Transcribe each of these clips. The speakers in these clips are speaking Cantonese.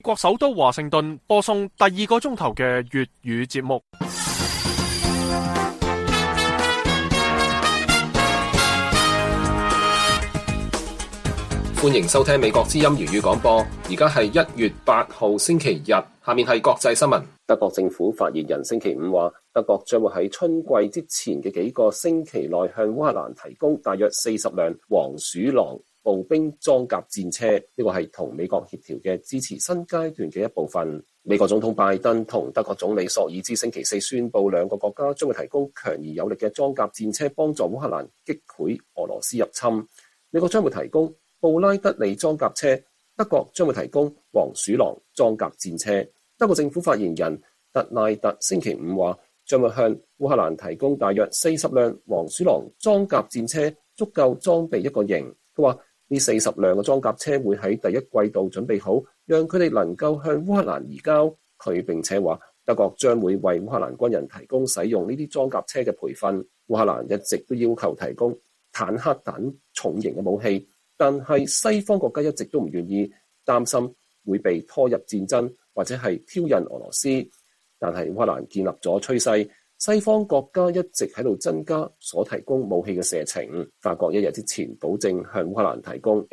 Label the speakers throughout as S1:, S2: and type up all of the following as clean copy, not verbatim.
S1: 國首都華盛頓播送第2個鐘頭嘅粵語節目。
S2: 歡迎收聽美國之音粵語廣播。而家係1月8號星期日，下面係國際新聞。德國政府發言人星期五話，德國將會喺春季之前嘅幾個星期內向烏克蘭提供大約40輛黃鼠狼步兵裝甲戰車，呢個係同美國協調嘅支持新階段嘅一部分。美國總統拜登同德國總理朔爾茲星期四宣布，兩個國家將會提供強而有力嘅裝甲戰車，幫助烏克蘭擊潰俄羅斯入侵。美國將會提供布拉德利裝甲車，德國將會提供黃鼠狼裝甲戰車。德國政府發言人特賴特星期五話，將會向烏克蘭提供大約40輛黃鼠狼裝甲戰車，足夠裝備一個營。佢話呢40輛嘅裝甲車會喺第一季度準備好，讓佢哋能夠向烏克蘭移交。佢並且話，德國將會為烏克蘭軍人提供使用呢啲裝甲車嘅培訓。烏克蘭一直都要求提供坦克等重型嘅武器，但係西方國家一直都唔願意，擔心會被拖入戰爭或者係挑釁俄羅斯。但係烏克蘭建立咗趨勢，西方國家一直喺度增加所提供武器嘅射程。法國一日之前保證向烏克蘭提供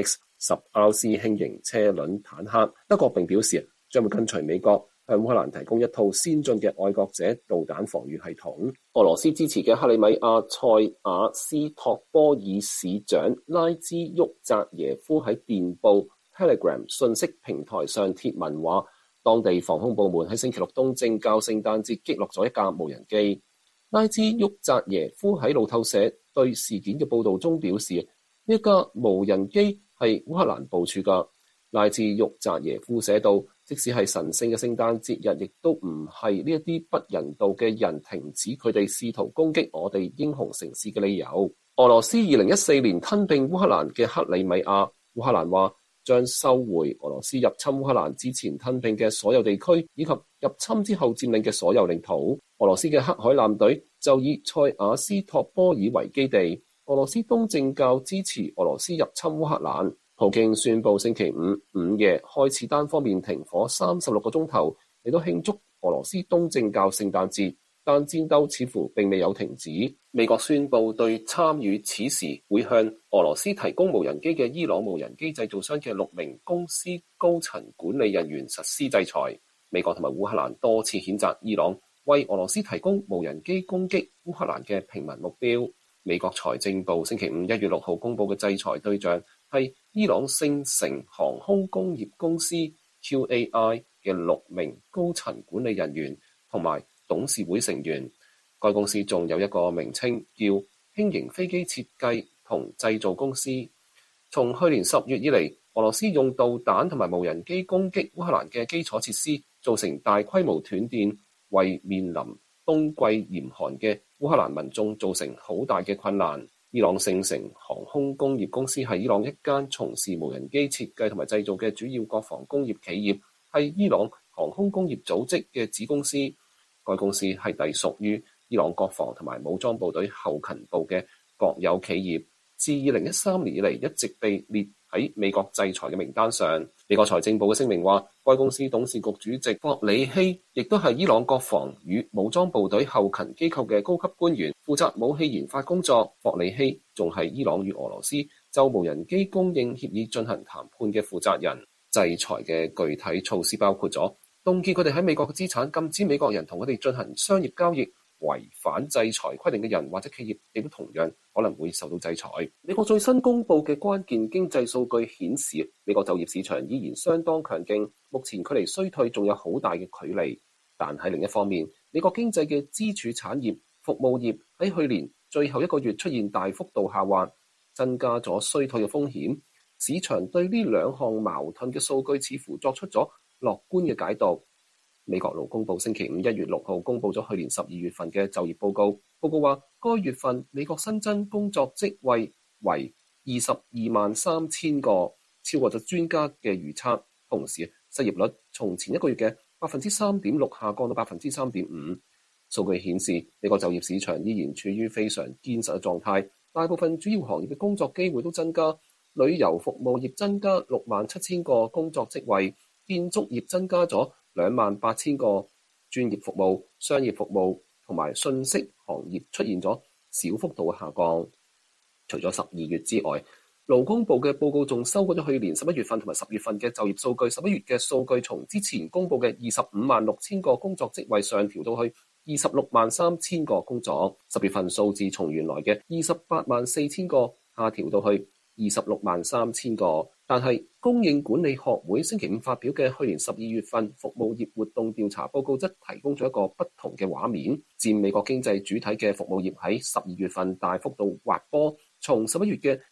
S2: AMX-10RC 輕型車輪坦克。德國並表示將會跟隨美國向烏克蘭提供一套先進嘅愛國者導彈防禦系統。俄羅斯支持嘅克里米亞塞瓦斯托波爾市長拉茲沃扎耶夫喺電報 Telegram 信息平台上貼文話，當地防空部門喺星期六東正教聖誕節擊落咗一架無人機。拉茲沃扎耶夫喺路透社對事件嘅報導中表示，呢一架無人機係烏克蘭部署㗎。拉茲沃扎耶夫寫道，即使係神聖嘅聖誕節日，亦都唔係呢一啲不人道嘅人停止佢哋試圖攻擊我哋英雄城市嘅理由。俄羅斯2014年吞併烏克蘭嘅克里米亞，烏克蘭話將收回俄羅斯入侵烏克蘭之前吞併嘅所有地區，以及入侵之後佔領嘅所有領土。俄羅斯嘅黑海艦隊就以塞瓦斯托波爾為基地。俄羅斯東正教支持俄羅斯入侵烏克蘭。普京宣布星期五午夜開始單方面停火36個鐘頭，嚟到慶祝俄羅斯東正教聖誕節，但戰鬥似乎並未有停止。美國宣布對參與此時會向俄羅斯提供無人機嘅伊朗無人機製造商嘅6名公司高層管理人員實施制裁。美國同埋烏克蘭多次譴責伊朗為俄羅斯提供無人機攻擊烏克蘭嘅平民目標。美國財政部星期五1月6號公布嘅制裁對象係伊朗星城航空工業公司 QAI 嘅6名高層管理人員同埋董事會成員。該公司仲有一個名稱叫輕型飛機設計同製造公司。從去年10月以嚟，俄羅斯用導彈同埋無人機攻擊烏克蘭嘅基礎設施，造成大規模斷電，為面臨冬季嚴寒嘅烏克蘭民眾造成好大嘅困難。伊朗星城航空工業公司係伊朗一間從事無人機設計同埋製造嘅主要國防工業企業，係伊朗航空工業組織嘅子公司。該公司係隸屬於伊朗國防同埋武裝部隊後勤部嘅國有企業，自2013年以嚟一直被列喺美國制裁嘅名單上。美國財政部嘅聲明話，該公司董事局主席霍里希亦都係伊朗國防與武裝部隊後勤機構嘅高級官員，負責武器研發工作。霍里希仲係伊朗與俄羅斯就無人機供應協議進行談判嘅負責人。制裁嘅具體措施包括咗凍結佢哋喺美國嘅資產，禁止美國人同佢哋進行商業交易。違反制裁規定嘅人或者企業亦都同樣可能會受到制裁。美國最新公布嘅關鍵經濟數據顯示，美國就業市場依然相當強勁，目前距離衰退仲有好大嘅距離。但喺另一方面，美國經濟嘅支柱產業服務業喺去年最後一個月出現大幅度下滑，增加咗衰退嘅風險。市場對呢兩項矛盾嘅數據似乎作出咗樂觀嘅解讀。美國勞工部星期五1月6號公布咗去年12月份嘅就業報告。報告話，該月份美國新增工作職位為223000個，超過咗專家嘅預測。同時，失業率從前一個月嘅3.6%下降到3.5%。數據顯示，美國就業市場依然處於非常堅實嘅狀態，大部分主要行業嘅工作機會都增加。旅遊服務業增加67000個工作職位。 建築業增加咗28,000個，專業服務、商業服務同埋信息行業出現咗小幅度嘅下降。除咗12月之外，勞工部嘅報告仲修改咗去年11月份同埋10月份嘅就業數據。11月嘅數據從之前公佈嘅256,000個工作職位上調到去263,000個工作。10月份數字從原來嘅284,000個下調到去263,000個。但係供應管理學會星期五發表嘅去年12月份服務業活動調查報告則提供咗一個不同嘅畫面。佔美國經濟主體嘅服務業喺12月份大幅度滑坡，從11月嘅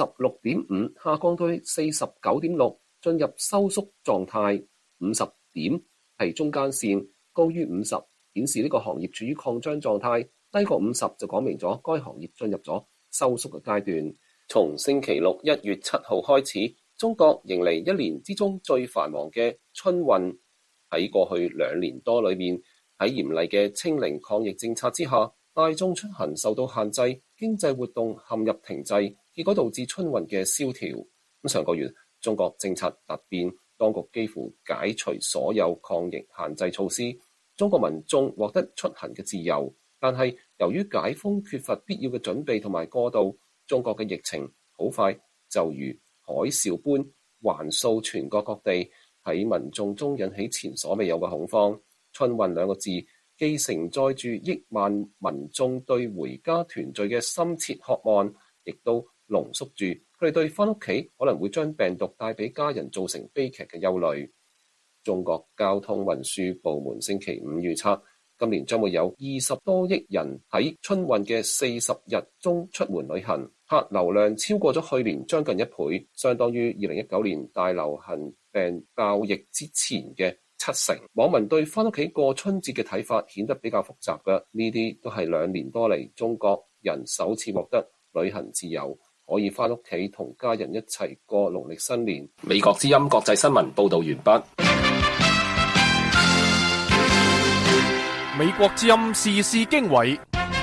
S2: 56.5下降到49.6，進入收縮狀態。50點係中間線，高於50顯示呢個行業處於擴張狀態，低過50就講明咗該行業進入咗收縮嘅階段。從星期六1月7號開始，中國迎嚟一年之中最繁忙嘅春運。喺過去2年多裏面，喺嚴厲嘅清零抗疫政策之下，大眾出行受到限制，經濟活動陷入停滯，結果導致春運嘅蕭條。上個月中國政策突變，當局幾乎解除所有抗疫限制措施，中國民眾獲得出行嘅自由。但係由於解封缺乏必要嘅準備同埋過渡，中國嘅疫情好快就如海嘯般橫掃全國各地，喺民眾中引起前所未有嘅恐慌。春運2個字既承載住億萬民眾對回家團聚嘅深切渴望，亦都濃縮住佢哋對返屋企可能會將病毒帶俾家人造成悲劇嘅憂慮。中國交通運輸部門星期五預測，今年將會有20多億人喺春運嘅40日中出門旅行，客流量超過咗去年將近1倍，相當於2019年大流行病爆疫之前嘅7成。網民對返屋企過春節嘅睇法顯得比較複雜嘅，呢啲都係2年多嚟中國人首次獲得旅行自由，可以返屋企同家人一齊過農曆新年。美國之音國際新聞報道完畢。
S1: 美國之音時事經緯。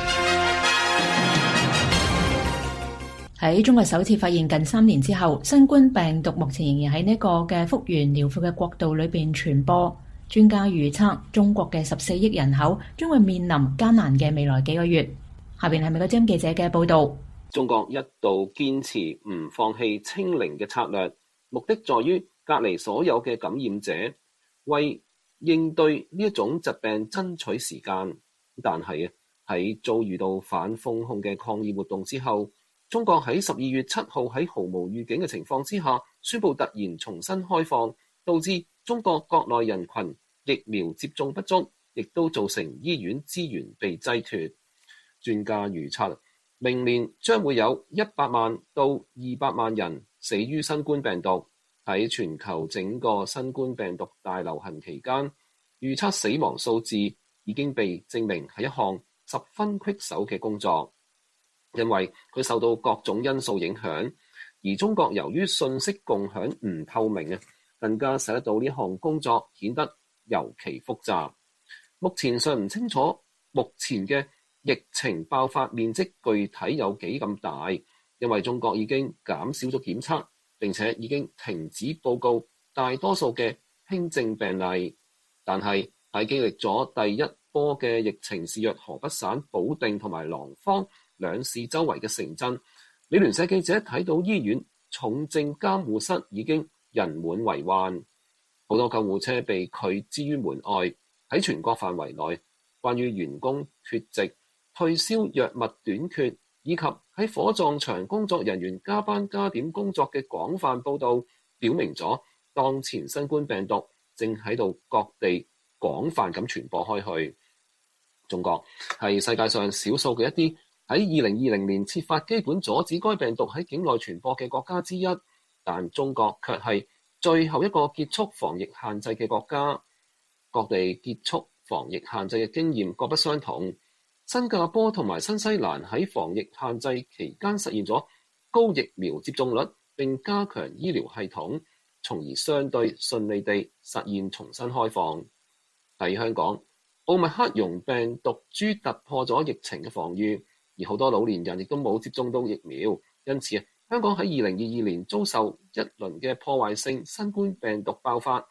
S3: 喺中國首次發現近3年之後，新冠病毒目前仍然喺呢個嘅復原療法嘅國度裏邊傳播。專家預測，中國嘅14億人口將會面臨艱難嘅未來幾個月。下邊係美國之音記者嘅報道。
S2: 中國一度堅持唔放棄清零嘅策略，目的在於隔離所有嘅感染者，為應對呢一種疾病爭取時間。但係喺遭遇到反封控嘅抗議活動之後，中國喺12月7號喺毫無預警嘅情況之下，宣布突然重新開放，導致中國國內人群疫苗接種不足，亦都造成醫院資源被擠脫。專家預測，明年將會有100萬到200萬人死於新冠病毒。喺全球整個新冠病毒大流行期間，預測死亡數字已經被證明係一項十分棘手嘅工作。因為佢受到各種因素影響，而中國由於信息共享唔透明更加使得到呢項工作顯得尤其複雜。目前尚唔清楚目前嘅疫情爆發面積具體有幾咁大，因為中國已經減少咗檢測，並且已經停止報告大多數嘅輕症病例。但係喺經歷咗第一波嘅疫情肆虐河北省保定同埋廊坊2市周圍嘅城鎮，美聯社記者睇到醫院重症監護室已經人滿為患，好多救護車被拒之於門外。喺全國範圍內，關於員工缺席、退燒藥物短缺以及喺火葬場工作人員加班加點工作嘅廣泛報導，表明咗當前新冠病毒正喺度各地廣泛咁傳播開去。中國係世界上少數嘅一啲喺2020年設法基本阻止該病毒喺境內傳播嘅國家之一，但中國卻係最後一個結束防疫限制嘅國家。各地結束防疫限制嘅經驗各不相同。新加坡同埋新西蘭喺防疫限制期間實現咗高疫苗接種率，並加強醫療系統，從而相對順利地實現重新開放。喺香港，奧密克戎病毒株突破咗疫情嘅防禦，而好多老年人亦都冇接種到疫苗，因此香港喺2022年遭受一輪嘅破壞性新冠病毒爆發。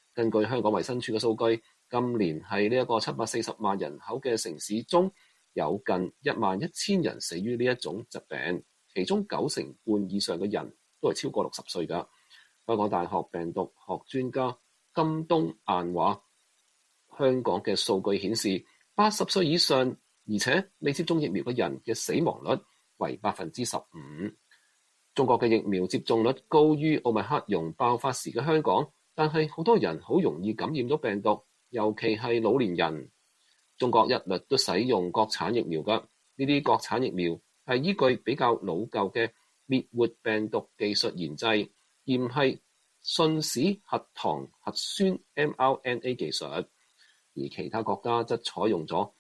S2: 根據香港衛生署嘅數據，今年係呢一個740萬人口嘅城市中，有近11000人死於呢一種疾病，其中90%以上嘅人都係超過60歲㗎。香港大學病毒學專家金冬雁話，香港嘅數據顯示，80歲以上而且未接種疫苗嘅人嘅死亡率為15%。中國嘅疫苗接種率高於奧密克戎爆發時嘅香港，但係好多人好容易感染到病毒，尤其係老年人。中國一律都使用國產疫苗㗎，呢啲國產疫苗係依據比較老舊嘅滅活病毒技術研製，而唔係信使核糖核酸 mRNA 技術。而其他國家則採用咗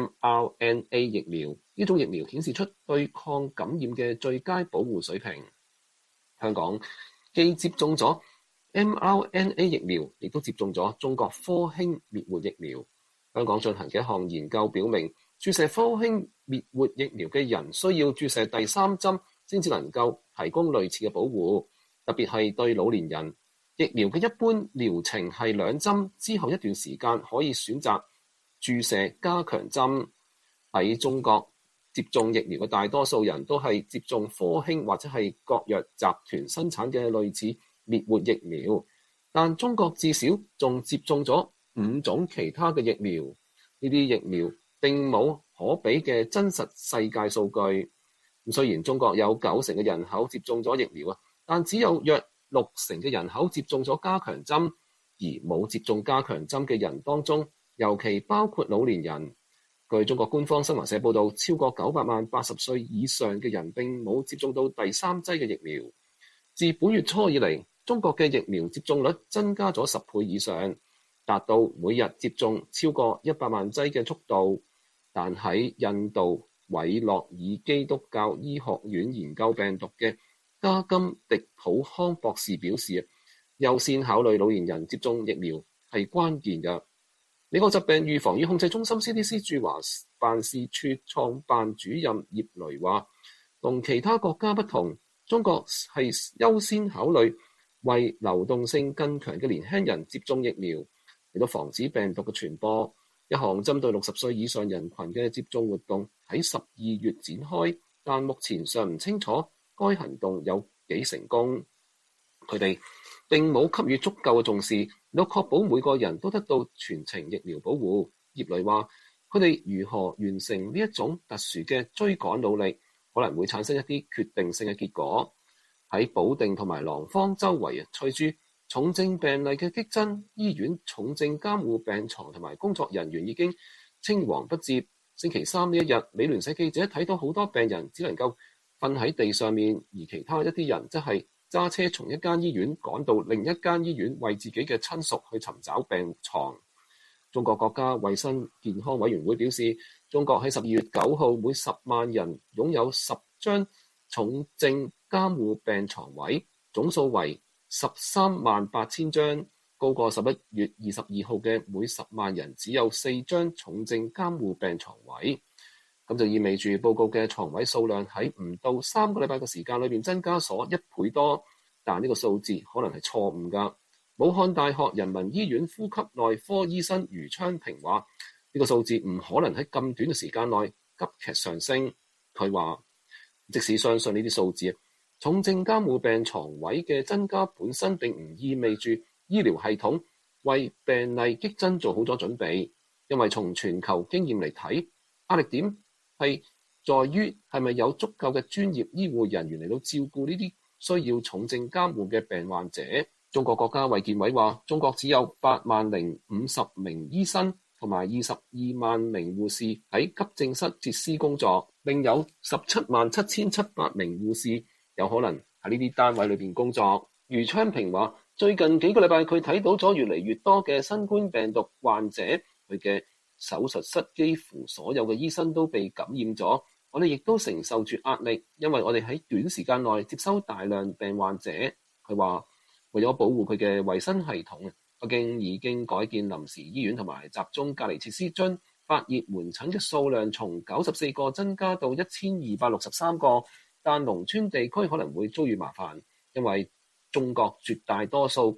S2: mRNA 疫苗，呢種疫苗顯示出對抗感染嘅最佳保護水平。香港既接種咗 mRNA 疫苗，亦都接種咗中國科興滅活疫苗。香港進行嘅一項研究表明，注射科興滅活疫苗嘅人需要注射第3針先至能夠提供類似嘅保護，特別係對老年人。疫苗嘅一般療程係2針，之後一段時間可以選擇注射加強針。喺中國，接種疫苗嘅大多數人都係接種科興或者係國藥集團生產嘅類似滅活疫苗，但中國至少仲接種咗5種其他嘅疫苗。呢啲疫苗並冇可比嘅真實世界數據。雖然中國有90%嘅人口接種咗疫苗，但只有約60%嘅人口接種咗加強針，而冇接種加強針嘅人當中，尤其包括老年人。據中國官方新華社報道，超過900萬80歲以上嘅人並冇接種到第3劑嘅疫苗。自本月初以嚟，中國嘅疫苗接種率增加咗10倍以上，達到每日接種超過100萬劑嘅速度。但喺印度韋諾爾基督教醫學院研究病毒嘅加金迪普康博士表示，優先考慮老年人接種疫苗係關鍵嘅。美國疾病預防與控制中心 CDC 駐華辦事處創辦主任葉雷話，同其他國家不同，中國係優先考慮為流動性更強嘅年輕人接種疫苗，嚟到防止病毒嘅傳播。一項針對60歲以上人群嘅接種活動喺12月展開，但目前尚唔清楚該行動有幾成功。佢哋並冇給予足夠嘅重視，嚟確保每個人都得到全程疫苗保護。葉雷話，佢哋如何完成呢一種特殊嘅追趕努力，可能會產生一啲決定性嘅結果。喺保定同埋廊坊周圍，隨住重症病例嘅激增，醫院重症監護病床同埋工作人員已經青黃不接。星期三呢一日，美聯社記者睇到好多病人只能夠瞓喺地上面，而其他一啲人則係揸車從一間醫院趕到另一間醫院，為自己嘅親屬去尋找病床。中國國家衛生健康委員會表示，中國喺12月9號每10萬人擁有10張重症監護病床位，總數為138000張，高過11月22號嘅每10萬人只有4張重症監護病床位。咁就意味住報告嘅床位數量喺唔到3個禮拜嘅時間裏面增加咗1倍多，但呢個數字可能係錯誤㗎。武漢大學人民醫院呼吸內科醫生余昌平話：呢個數字唔可能喺咁短嘅時間內急劇上升。佢話，即使相信呢啲數字，重症監護病床位嘅增加本身並唔意味住醫療系統為病例激增做好咗準備，因為從全球經驗嚟睇，壓力點係在於係咪有足夠嘅專業醫護人員嚟到照顧呢啲需要重症監護嘅病患者。中國國家衛健委話，中國只有80050名醫生同埋22萬名護士喺急症室設施工作，並有177700名護士有可能喺呢啲單位裏邊工作。余昌平話，最近幾個禮拜佢睇到咗越嚟越多嘅新冠病毒患者，佢嘅手術室幾乎所有嘅醫生都被感染咗，我哋亦都承受住壓力，因為我哋喺短時間內接收大量病患者。佢話，為咗保護佢嘅衛生系統，北京已經改建臨時醫院同埋集中隔離設施，將發熱門診嘅數量從94個增加到1263個。但農村地區可能會遭遇麻煩，因為中國絕大多數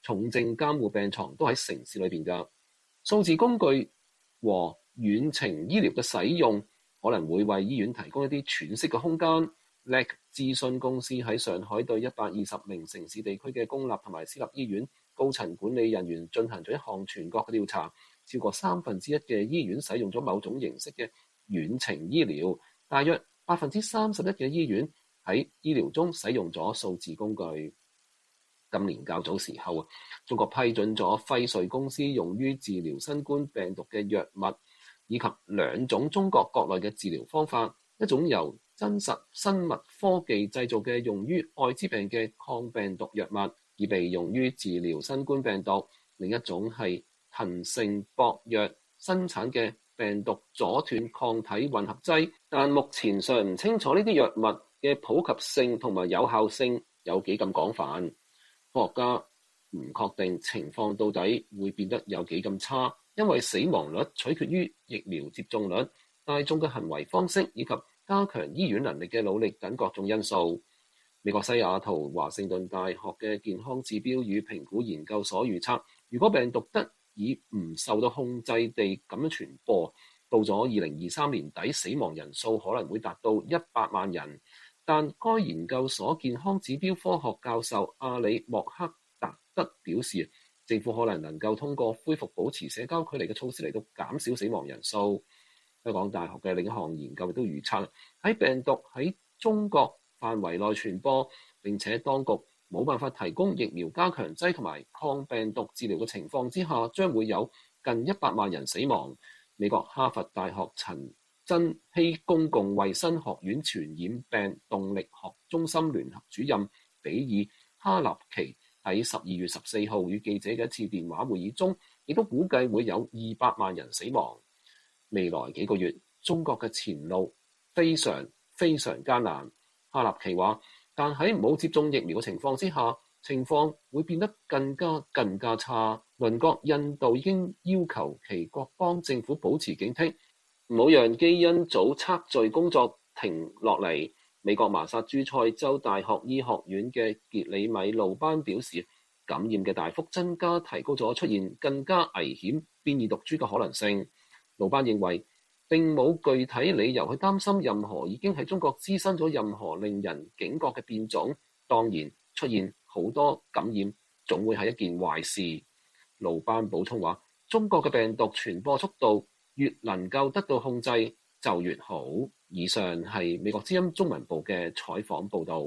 S2: 重症監護病床都喺城市裏邊㗎。數字工具和遠程醫療嘅使用可能會為醫院提供一啲喘息嘅空間。LEC 諮詢公司喺上海對120名城市地區嘅公立同埋私立醫院高層管理人員進行咗一項全國嘅調查，超過1/3嘅醫院使用咗某種形式嘅遠程醫療，大約31%嘅醫院喺醫療中使用咗數字工具。今年較早時候，中國批准咗輝瑞公司用於治療新冠病毒嘅藥物，以及2種中國國內嘅治療方法，一種由真實生物科技製造嘅用於愛滋病嘅抗病毒藥物，以被用於治療新冠病毒；另一種係騰盛博藥生產嘅病毒阻斷抗體混合劑，但目前尚唔清楚呢啲藥物嘅普及性同埋有效性有幾咁廣泛。科學家唔確定情況到底會變得有幾咁差，因為死亡率取決於疫苗接種率、大眾嘅行為方式以及加強醫院能力嘅努力等各種因素。美國西雅圖華盛頓大學嘅健康指標與評估研究所預測，如果病毒得以唔受到控制地咁樣傳播，到咗2023年底，死亡人數可能會達到100萬人。但該研究所健康指標科學教授阿里莫克達德表示，政府可能夠通過恢復保持社交距離嘅措施嚟到減少死亡人數。香港大學嘅另一項研究亦都預測，喺病毒喺中國範圍內傳播，並且當局冇辦法提供疫苗加強劑同埋抗病毒治療嘅情況之下，將會有近100萬人死亡。美國哈佛大學陳真希公共衛生學院傳染病動力學中心聯合主任比爾哈納奇喺12月14號與記者嘅一次電話會議中，亦都估計會有200萬人死亡。未來幾個月，中國嘅前路非常艱難。哈納奇話，但喺冇接種疫苗嘅情況之下，情況會變得更加差。鄰國印度已經要求其各邦政府保持警惕，唔好讓基因組測序工作停落嚟。美國麻薩諸塞州大學醫學院嘅傑里米路班表示，感染嘅大幅增加提高咗出現更加危險變異毒株嘅可能性。路班認為並冇具體理由去擔心任何已經喺中國滋生咗任何令人警覺嘅變種。當然，出現好多感染總會係一件壞事。路班補充話，中國嘅病毒傳播速度越能夠得到控制就越好。以上係美國之音中文部嘅採訪報導。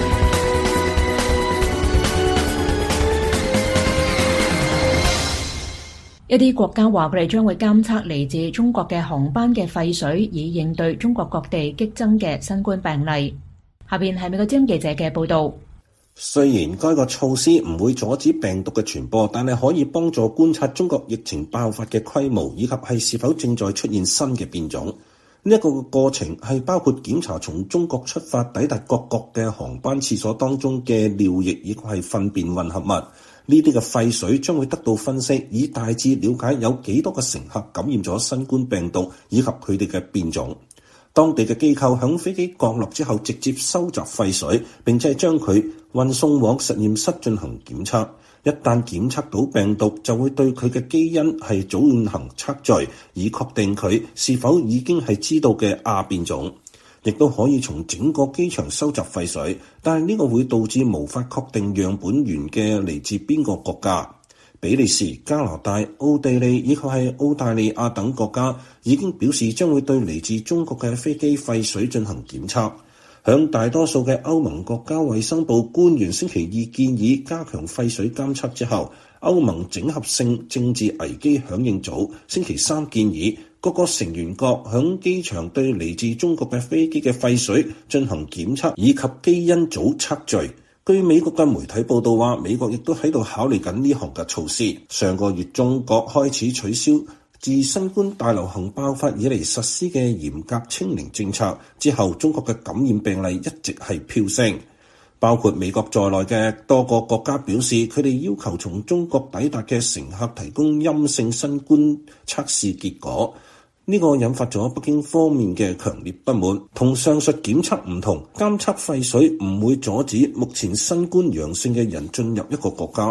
S3: 一啲國家話佢哋將會監測嚟自中國嘅航班嘅廢水，以應對中國各地激增嘅新冠病例。下邊係美國之音記者嘅報導。
S4: 雖然該個措施唔會阻止病毒嘅傳播，但係可以幫助觀察中國疫情爆發嘅規模，以及係是否正在出現新嘅變種。呢一個過程係包括檢查從中國出發抵達各國嘅航班廁所當中嘅尿液以及係糞便混合物。呢啲嘅廢水將會得到分析，以大致了解有幾多個乘客感染咗新冠病毒以及佢哋嘅變種。當地嘅機構響飛機降落之後，直接收集廢水，並且將佢運送往實驗室進行檢測。一旦檢測到病毒，就會對佢嘅基因係進行測序，以確定佢是否已經係知道嘅亞變種。亦都可以從整個機場收集廢水，但係呢個會導致無法確定樣本源嘅嚟自邊個國家。比利時、加拿大、奧地利以及係澳大利亞等國家已經表示將會對嚟自中國嘅飛機廢水進行檢測。響大多數嘅歐盟國家衛生部官員星期二建議加強廢水監測之後，歐盟整合性政治危機響應組星期三建議各個成員國響機場對嚟自中國嘅飛機嘅廢水進行檢測以及基因組測序。據美國嘅媒體報道話，美國亦都喺度考慮緊呢項嘅措施。上個月中國開始取消自新冠大流行爆發以嚟實施嘅嚴格清零政策之後，中國嘅感染病例一直係飆升。包括美國在內嘅多個國家表示，佢哋要求從中國抵達嘅乘客提供陰性新冠測試結果。呢個引發咗北京方面嘅強烈不滿。同上述檢測唔同，監測廢水唔會阻止目前新冠陽性嘅人進入一個國家。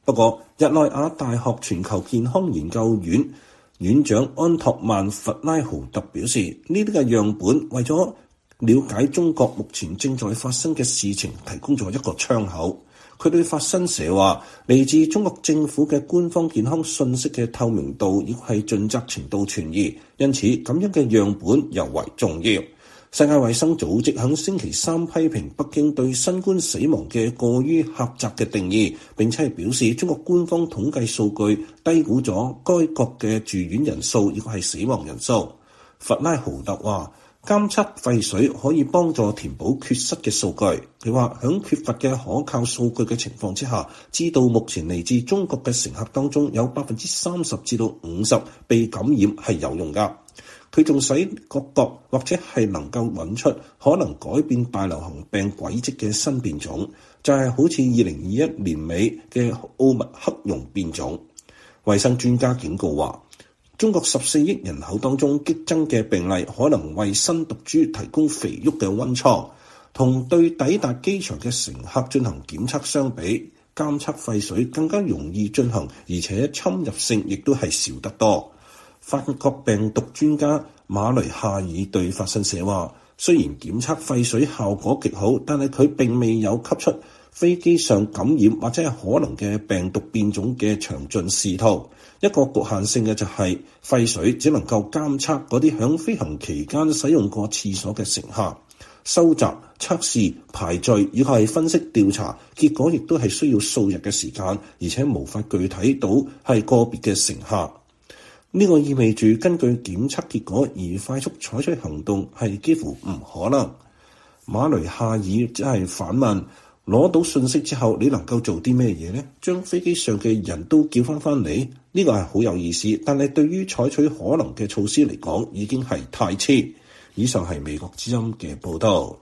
S4: 不過，日內瓦大學全球健康研究院院長安托曼·弗拉豪特表示，呢啲嘅樣本為咗了解中國目前正在發生嘅事情提供咗一個窗口。佢對法新社話，嚟自中國政府嘅官方健康信息嘅透明度亦係盡責程度存疑，因此咁樣嘅樣本尤為重要。世界衛生組織喺星期三批評北京對新冠死亡嘅過於狹窄嘅定義，並且係表示中國官方統計數據低估咗該國嘅住院人數，亦係死亡人數。弗拉豪特話，監測廢水可以幫助填補缺失嘅數據。佢話喺缺乏嘅可靠數據嘅情況之下，知道目前嚟自中國嘅乘客當中有30%至50%被感染係有用㗎。佢仲使各國或者係能夠揾出可能改變大流行病軌跡嘅新變種，就係好似2021年尾嘅奧密克戎變種。衛生專家警告話，中國14億人口當中激增嘅病例可能為新毒株提供肥沃嘅溫床，同對抵達機場嘅乘客進行檢測相比，監測廢水更加容易進行，而且侵入性亦都係少得多。法國病毒專家馬雷夏爾對法新社話，雖然檢測廢水效果極好，但係佢並未有給出飛機上感染或者係可能嘅病毒變種嘅詳盡視圖。一個局限性嘅就係廢水只能夠監測嗰啲響飛行期間使用過廁所嘅乘客，收集、測試、排序以及係分析調查，結果亦都係需要數日嘅時間，而且無法具體到係個別嘅乘客。呢個意味住根據檢測結果而快速採取行動係幾乎唔可能。馬雷夏爾即係反問，攞到信息之後你能夠做啲咩嘢呢？將飛機上嘅人都叫翻嚟？呢個係好有意思，但係對於採取可能嘅措施嚟講已經係太遲。以上係美國之音嘅報道。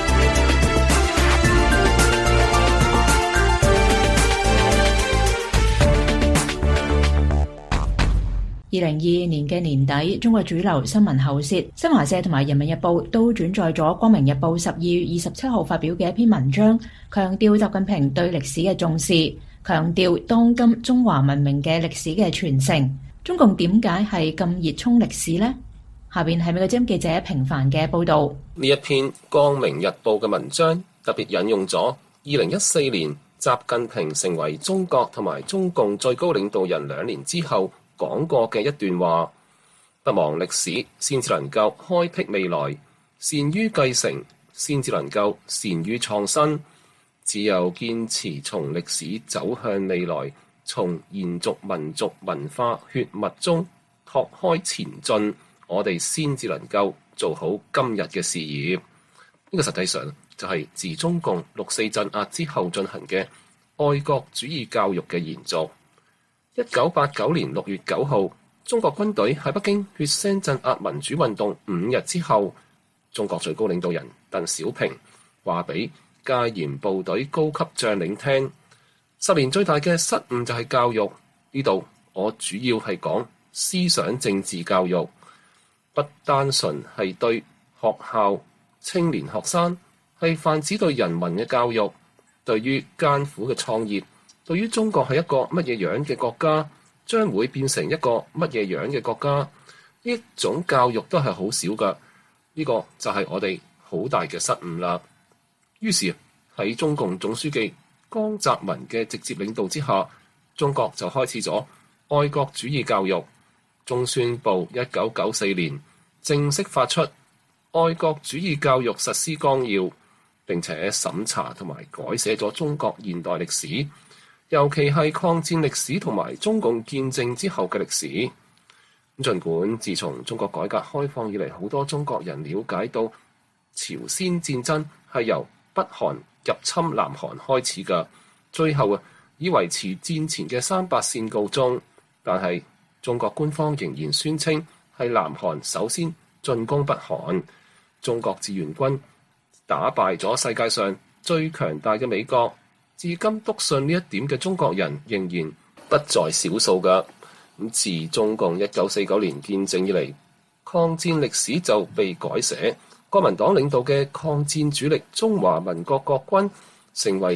S3: 2022年嘅年底，中國主流新聞喉舌新華社同埋人民日報都轉載咗光明日報12月27號發表嘅一篇文章，強調習近平對歷史嘅重視，強調當今中華文明嘅歷史嘅傳承。中共點解係咁熱衷歷史呢？下邊係美國之音記者平凡嘅報道。
S2: 呢一篇光明日報嘅文章特別引用咗2014年習近平成為中國同埋中共最高領導人2年之後講過嘅一段話：不忘歷史，先至能夠開闢未來；善於繼承，先至能夠善於創新。只有堅持從歷史走向未來，從延續民族文化血脈中拓開前進，我哋先至能夠做好今日嘅事業。呢個實際上就係自中共6.4鎮壓之後進行嘅愛國主義教育嘅延續。1989年6月9號，中國軍隊喺北京血腥鎮壓民主運動5日之後，中國最高領導人鄧小平話俾戒嚴部隊高級將領聽：10年最大嘅失誤就係教育。呢度我主要係講思想政治教育，不單純係對學校、青年學生，係泛指對人民嘅教育，對於艱苦嘅創業，對於中國係一個乜嘢樣嘅國家，將會變成一個乜嘢樣嘅國家，呢種教育都係好少㗎。呢個就係我哋好大嘅失誤啦。於是喺中共總書記江澤民嘅直接領導之下，中國就開始咗愛國主義教育。中宣部1994年正式發出愛國主義教育實施綱要，並且審查同埋改寫咗中國現代歷史，尤其係抗戰歷史同埋中共建政之後嘅歷史。儘管自從中國改革開放以嚟，好多中國人了解到朝鮮戰爭係由北韓入侵南韓開始嘅，最後以維持戰前嘅300線告終，但係中國官方仍然宣稱係南韓首先進攻北韓，中國志願軍打敗咗世界上最強大嘅美國。至今篤信呢一點嘅中國人仍然不在少數㗎。自中共1949年建政以嚟，抗戰歷史就被改寫，國民黨領導嘅抗戰主力中華民國國軍成為咗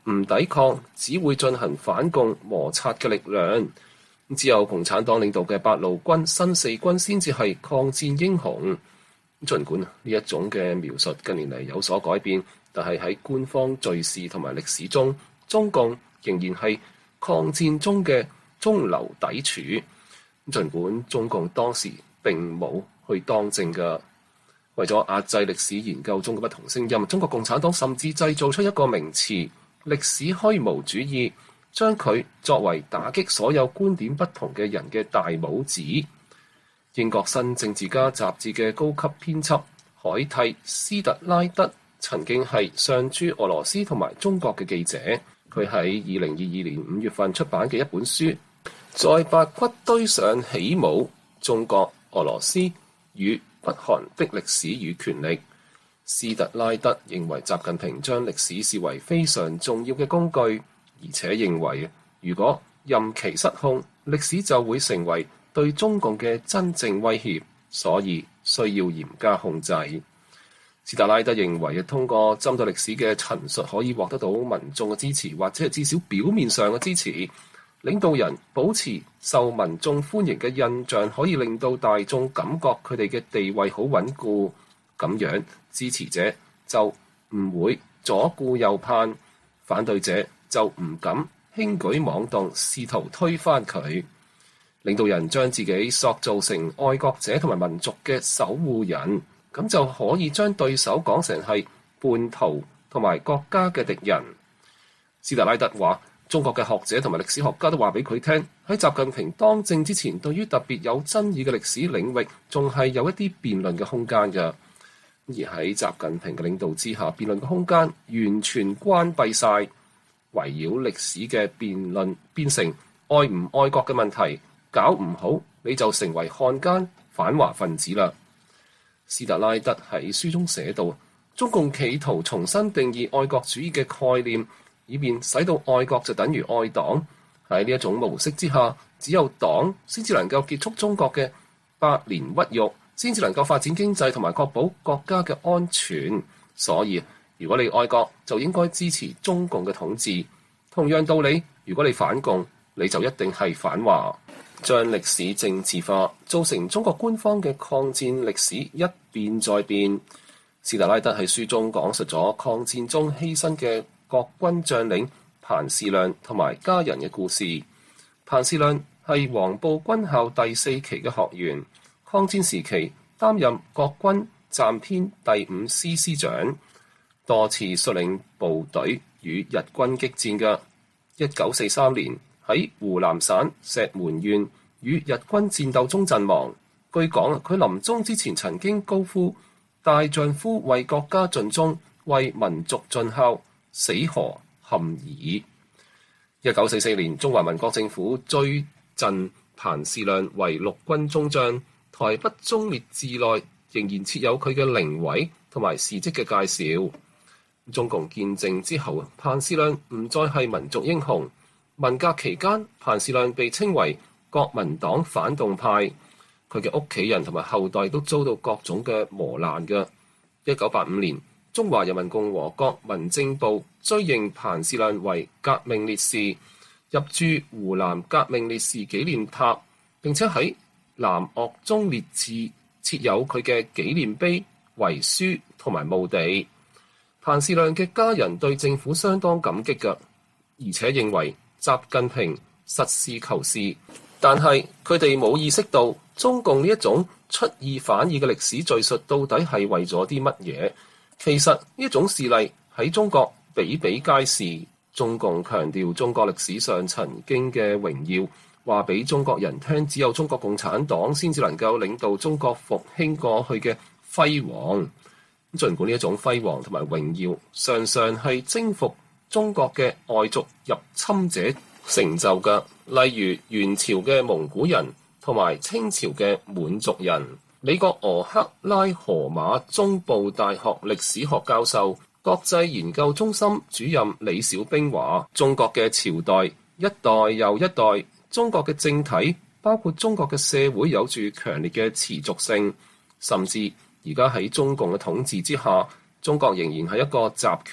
S2: 唔抵抗，只會進行反共摩擦嘅力量。只有共產黨領導嘅八路軍、新四軍先至係抗戰英雄。儘管呢一種嘅描述近年嚟有所改變，但係喺官方敘事同埋歷史中，中共仍然係抗戰中嘅中流砥柱。儘管中共當時並冇去當政嘅，為咗壓制歷史研究中嘅不同聲音，中國共產黨甚至製造出一個名詞歷史虛無主義，將佢作為打擊所有觀點不同嘅人嘅大帽子。英國新政治家雜誌嘅高級編輯海蒂斯特拉德曾經係上駐俄羅斯同埋中國嘅記者，佢喺2022年5月份出版嘅一本書，在白骨堆上起舞：中國、俄羅斯與北韓的歷史與權力。斯特拉德認為習近平將歷史視為非常重要嘅工具，而且認為如果任其失控，歷史就會成為對中共嘅真正威脅，所以需要嚴加控制。斯特拉德認為通過針對歷史嘅陳述可以獲得到民眾嘅支持，或者係至少表面上嘅支持。領導人保持受民眾歡迎嘅印象，可以令到大眾感覺佢哋嘅地位好穩固，咁樣支持者就唔會左顧右盼，反對者就唔敢輕舉妄動，試圖推翻佢。領導人將自己塑造成愛國者同埋民族嘅守護人，咁就可以將對手講成係叛徒同埋國家嘅敵人。斯特拉德話，中國嘅學者同埋歷史學家都話俾佢聽，喺習近平當政之前，對於特別有爭議嘅歷史領域，仲係有一啲辯論嘅空間嘅。而喺習近平嘅領導之下，辯論嘅空間完全關閉晒，圍繞歷史嘅辯論變成愛唔愛國嘅問題。搞唔好你就成為漢奸反華分子啦。斯特拉德喺書中寫道，中共企圖重新定義愛國主義嘅概念，以便使到愛國就等於愛黨。喺呢一種模式之下，只有黨先至能夠結束中國嘅百年屈辱，先至能夠發展經濟同埋確保國家嘅安全。所以如果你愛國，就應該支持中共嘅統治。同樣道理，如果你反共，你就一定係反華。將歷史政治化，造成中國官方嘅抗戰歷史一變再變。斯特拉德喺書中講述咗抗戰中犧牲嘅國軍將領彭士亮同埋家人嘅故事。彭士亮係黃埔軍校第4期嘅學員，抗戰時期擔任國軍暫編第5師師長，多次率領部隊與日軍激戰嘅。1943年喺湖南省石門縣與日軍戰鬥中陣亡。據講，佢臨終之前曾經高呼：大丈夫為國家盡忠，為民族盡孝，死何憾矣。1944年，中華民國政府追贈彭士亮為陸軍中將，台北忠烈祠內仍然設有佢嘅靈位同埋事蹟嘅介紹。中共建政之後，彭士亮唔再係民族英雄。文革期間，彭士亮被稱為國民黨反動派，佢嘅屋企人同埋後代都遭到各種嘅磨難嘅。1985年，中華人民共和國民政部追認彭士亮為革命烈士，入駐湖南革命烈士紀念塔，並且喺南岳忠烈祠設有佢嘅紀念碑、遺書同埋墓地。彭士亮嘅家人對政府相當感激嘅，而且認為習近平實事求是，但係佢哋冇意識到中共呢一種出爾反爾嘅歷史敘述到底係為咗啲乜嘢？其實呢一種事例喺中國比比皆是。中共強調中國歷史上曾經嘅榮耀，話俾中國人聽，只有中國共產黨先至能夠領導中國復興過去嘅輝煌。儘管呢一種輝煌同埋榮耀常常係征服中國嘅外族入侵者成就嘅，例如元朝嘅蒙古人同埋清朝嘅滿族人。美國俄克拉荷馬中部大學歷史學教授、國際研究中心主任李小兵話：中國嘅朝代一代又一代，中國嘅政體包括中國嘅社會有住強烈嘅持續性，甚至而家喺中共嘅統治之下，中國仍然係一個集權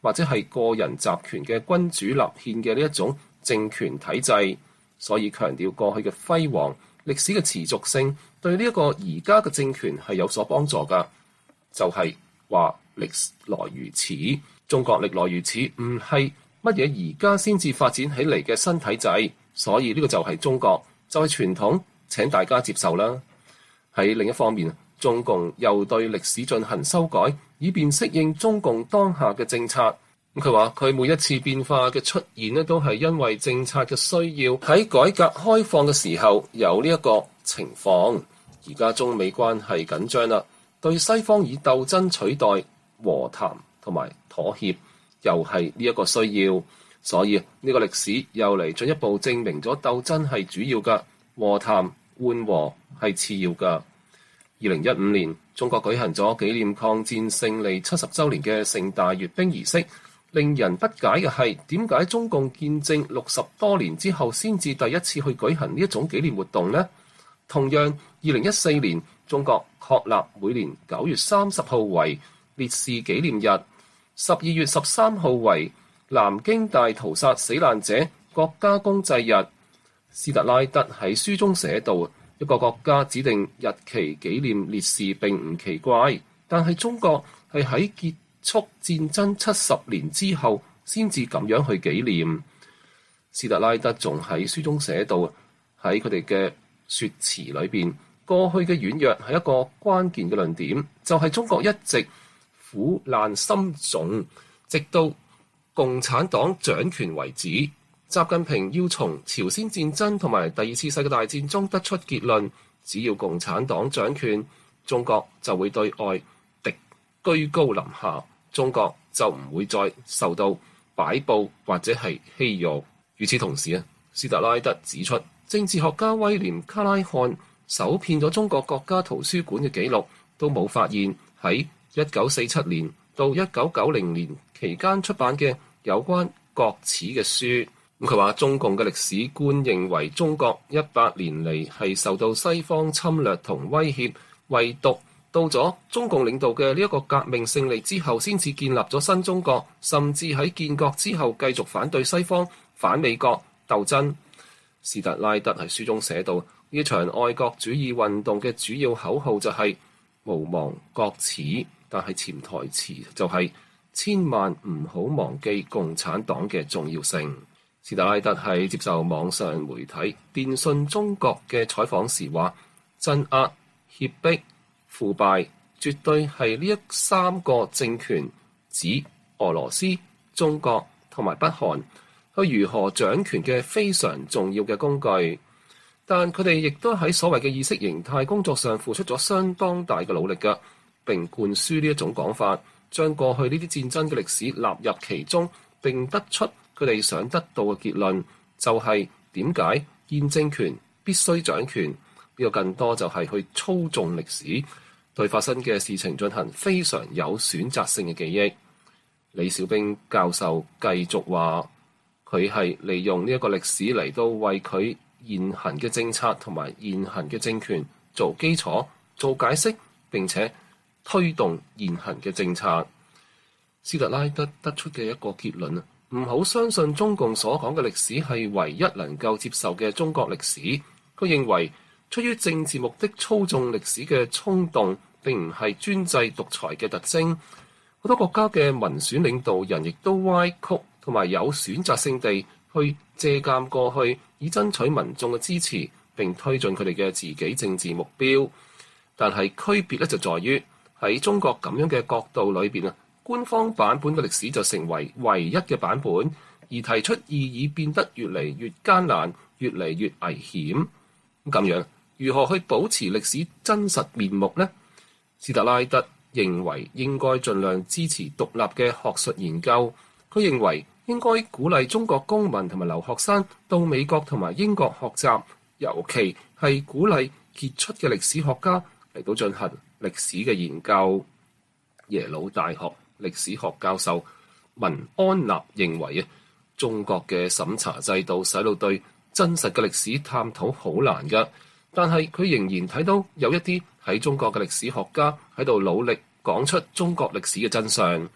S2: 或者係個人集權嘅君主立憲嘅呢一種政權體制，所以強調過去嘅輝煌歷史嘅持續性對呢一個而家嘅政權係有所幫助㗎。就係話歷來如此，中國歷來如此，唔係乜嘢而家先至發展起嚟嘅新體制，所以呢個就係中國，就係傳統，請大家接受啦。喺另一方面，中共又對歷史進行修改，以便適應中共當下嘅政策。佢話佢每一次變化嘅出現呢，都係因為政策嘅需要。喺改革開放嘅時候有呢一個情況，而家中美關係緊張啦，對西方以鬥爭取代和談同埋妥協，又係呢一個需要。所以呢個歷史又嚟進一步證明咗鬥爭係主要㗎，和談緩和係次要㗎。2015年，中國舉行咗紀念抗戰勝利70週年嘅盛大閱兵儀式。令人不解嘅係，點解中共建政60多年之後先至第一次去舉行呢一種紀念活動呢？同樣，2014年中國確立每年9月30號為烈士紀念日，12月13號為南京大屠殺死難者國家公祭日。斯特拉德喺書中寫道，一個國家指定日期紀念烈士並唔奇怪，但係中國係喺結束戰爭70年之後先至咁樣去紀念。斯特拉德仲喺書中寫到，喺佢哋嘅說辭裏邊，過去嘅軟弱係一個關鍵嘅論點，就係中國一直苦難深重，直到共產黨掌權為止。習近平要從朝鮮戰爭同埋第二次世界大戰中得出結論，只要共產黨掌權，中國就會對外敵居高臨下，中國就唔會再受到擺佈或者係欺辱。與此同時，斯特拉德指出，政治學家威廉卡拉漢搜遍咗中國國家圖書館嘅記錄，都冇發現喺1947年到1990年期間出版嘅有關國恥嘅書。佢話中共嘅歷史觀認為中國100年嚟係受到西方侵略同威脅，唯獨到咗中共領導嘅呢一個革命勝利之後，先至建立咗新中國，甚至喺建國之後繼續反對西方、反美國鬥爭。斯特拉德喺書中寫到，呢場愛國主義運動嘅主要口號就係無忘國恥，但係潛台詞就係千萬唔好忘記共產黨嘅重要性。斯特拉德喺接受網上媒體電訊中國嘅採訪時話，鎮壓、脅迫、腐敗絕對係呢3個政權，指俄羅斯、中國同埋北韓去如何掌權嘅非常重要嘅工具。但佢哋亦都喺所謂嘅意識形態工作上付出咗相當大嘅努力㗎，並灌輸呢一種講法，將過去呢啲戰爭嘅歷史納入其中，並得出佢哋想得到嘅結論，就係點解現政權必須掌權。呢個更多就係去操縱歷史，對發生嘅事情進行非常有選擇性嘅記憶。李小兵教授繼續話，佢係利用呢一個歷史嚟到為佢現行嘅政策同埋現行嘅政權做基礎、做解釋，並且推動現行嘅政策。斯特拉德得出嘅一個結論啊，唔好相信中共所講嘅歷史係唯一能夠接受嘅中國歷史。佢認為出於政治目的操縱歷史嘅衝動並唔係專制獨裁嘅特徵。好多國家嘅民選領導人亦都歪曲同埋有選擇性地去借鑑過去，以爭取民眾嘅支持並推進佢哋嘅自己政治目標。但係區別咧就在於喺中國咁樣嘅角度裏邊啊，官方版本嘅歷史就成為唯一嘅版本，而提出意義變得越嚟越艱難，越嚟越危險。咁樣如何去保持歷史真實面目呢？斯特拉德認為應該盡量支持獨立嘅學術研究。佢認為應該鼓勵中國公民同埋留學生到美國同埋英國學習，尤其係鼓勵傑出嘅歷史學家嚟到進行歷史嘅研究。耶魯大學歷史學教授文安納認為啊，中國嘅審查制度使到對真實嘅歷史探討好難㗎，但係佢仍然睇到有一啲喺中國嘅歷史學家喺度努力講出中國歷史嘅真相。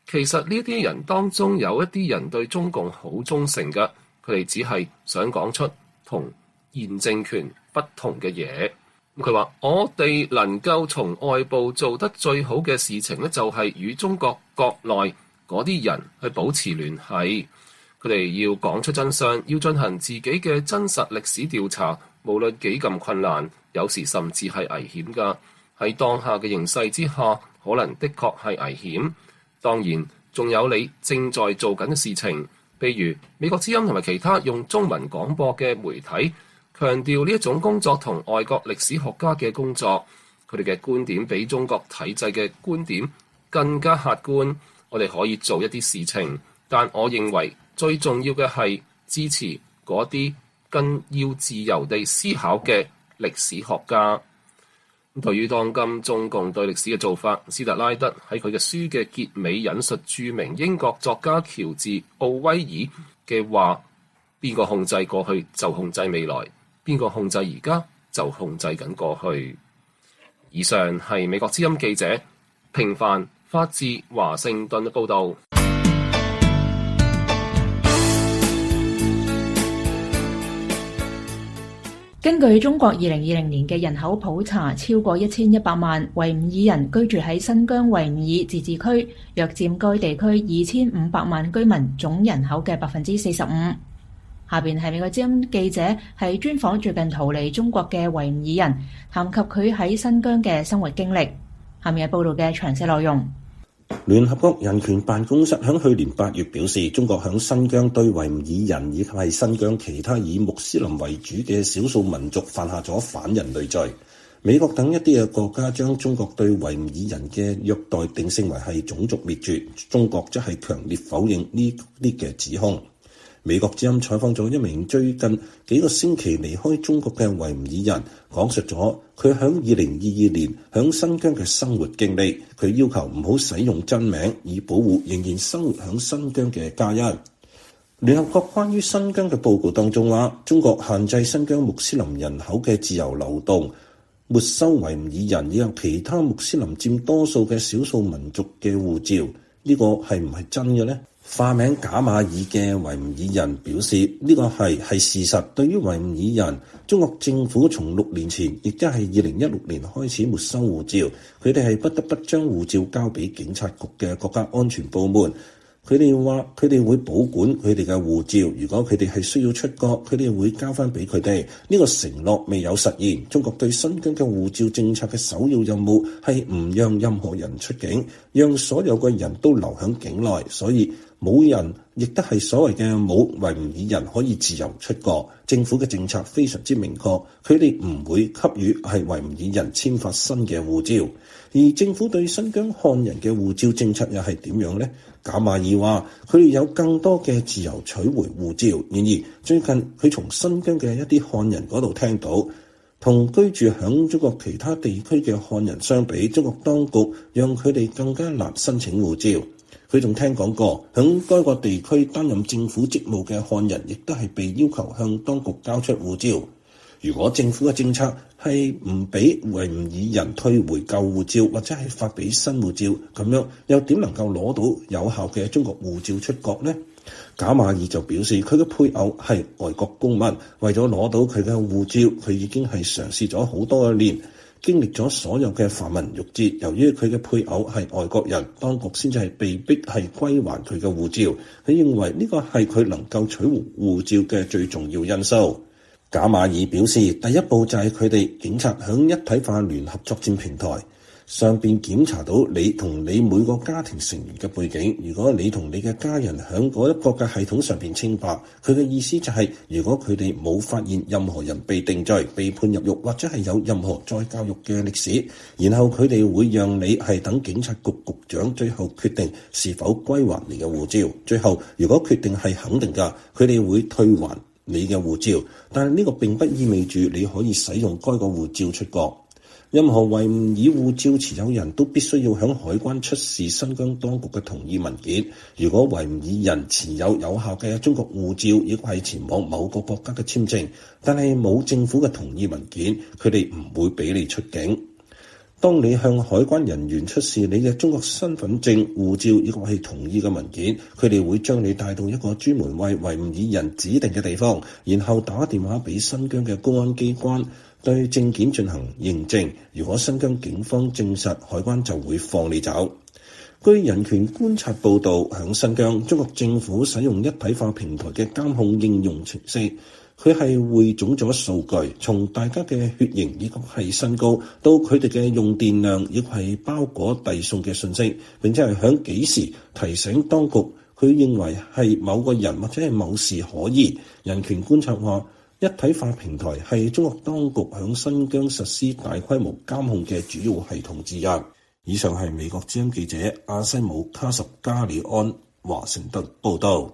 S2: 其實呢啲人當中有一啲人對中共好忠誠㗎，佢哋只係想講出同現政權不同嘅嘢。佢話：我哋能夠從外部做得最好嘅事情呢，就係與中國國內嗰啲人去保持聯繫。佢哋要講出真相，要進行自己嘅真實歷史調查，無論幾咁困難，有時甚至係危險㗎。喺當下嘅形勢之下，可能的確係危險。當然，仲有你正在做緊嘅事情，譬如美國之音同埋其他用中文廣播嘅媒體，強調呢一種工作同外國歷史學家嘅工作，佢哋嘅觀點比中國體制嘅觀點更加客觀。我哋可以做一啲事情，但我認為最重要嘅係支持嗰啲更要自由地思考嘅歷史學家。對於當今中共對歷史嘅做法，斯特拉德喺佢嘅書嘅結尾引述著名英國作家喬治·奧威爾嘅話：邊個控制過去就控制未來，邊個控制而家就控制緊過去。以上係美國之音記者平凡發自華盛頓嘅報導。
S3: 根據中國2020年嘅人口普查，超過1100萬維吾爾人居住喺新疆維吾爾自治區，約佔該地區2500萬居民總人口嘅45%。下邊係美國之音記者係專訪最近逃離中國嘅維吾爾人，談及佢喺新疆嘅生活經歷。下面係報道嘅詳細內容。
S4: 聯合國人權辦公室喺去年8月表示，中國響新疆對維吾爾人以及係新疆其他以穆斯林為主嘅少數民族犯下咗反人類罪。美國等一啲嘅國家將中國對維吾爾人嘅虐待定性為係種族滅絕，中國則係強烈否認呢啲嘅指控。美國之音採訪咗一名最近幾個星期離開中國嘅維吾爾人，講述咗佢喺2022年喺新疆嘅生活經歷。佢要求唔好使用真名，以保護仍然生活喺新疆嘅家人。聯合國關於新疆嘅報告當中話，中國限制新疆穆斯林人口嘅自由流動，沒收維吾爾人以及其他穆斯林佔多數嘅少數民族嘅護照。呢個係唔係真嘅呢？化名賈馬爾嘅維吾爾人表示，呢個係事實。對於維吾爾人，中國政府從6年前，亦即係2016年開始沒收護照，佢哋係不得不將護照交俾警察局嘅國家安全部門。佢哋話佢哋會保管佢哋嘅護照，如果佢哋係需要出國，佢哋會交翻俾佢哋。呢個承諾未有實現。中國對新疆嘅護照政策嘅首要任務係唔讓任何人出境，讓所有嘅人都留喺境內，所以冇人，亦都係所謂嘅冇維吾爾人可以自由出國。政府嘅政策非常之明確，佢哋唔會給予係維吾爾人簽發新嘅護照。而政府對新疆漢人嘅護照政策又係點樣呢？賈馬爾話佢哋有更多嘅自由取回護照。然而最近佢從新疆嘅一啲漢人嗰度聽到，同居住響中國其他地區嘅漢人相比，中國當局讓佢哋更加難申請護照。佢仲聽講過，響該個地區擔任政府職務嘅漢人，亦都係被要求向當局交出護照。如果政府嘅政策係唔俾維吾爾人退回舊護照，或者係發俾新護照，咁樣又點能夠攞到有效嘅中國護照出國呢？賈馬爾就表示，佢嘅配偶係外國公民，為咗攞到佢嘅護照，佢已經係嘗試咗好多年，經歷咗所有嘅繁文縟節。由於佢嘅配偶係外國人，當局先至係被逼係歸還佢嘅護照。佢認為呢個係佢能夠取回護照嘅最重要因素。賈馬爾表示，第一步就係佢哋警察響一體化聯合作戰平台上邊檢查到你同你每個家庭成員嘅背景。如果你同你嘅家人響嗰一個嘅系統上邊清白，佢嘅意思就係，如果佢哋冇發現任何人被定罪、被判入獄或者係有任何再教育嘅歷史，然後佢哋會讓你係等警察局局長最後決定是否歸還你嘅護照。最後如果決定係肯定㗎，佢哋會退還你嘅護照，但係呢個並不意味住你可以使用該個護照出國。任何維吾爾護照持有人都必須要向海關出示新疆當局嘅同意文件。如果維吾爾人持有有效嘅中國護照，亦係前往某個國家嘅簽證，但係冇政府嘅同意文件，佢哋唔會俾你出境。 當你向海關人員出示你嘅中國身份證、護照以及係同意嘅文件，佢哋會將你帶到一個專門為維吾爾人指定嘅地方，然後打電話俾新疆嘅公安機關對證件進行認證。如果新疆警方證實，海關就會放你走。據人權觀察報導，響新疆，中國政府使用一體化平台嘅監控應用程式，佢係匯總咗數據，從大家嘅血型以及係身高，到佢哋嘅用電量，亦係包裹遞送嘅信息，並且係響幾時提醒當局，佢認為係某個人或者係某事可疑。人權觀察話，一體化平台係中國當局響新疆實施大規模監控嘅主要系統之一。以上係美國之音記者阿西姆卡什加里安華盛頓報道。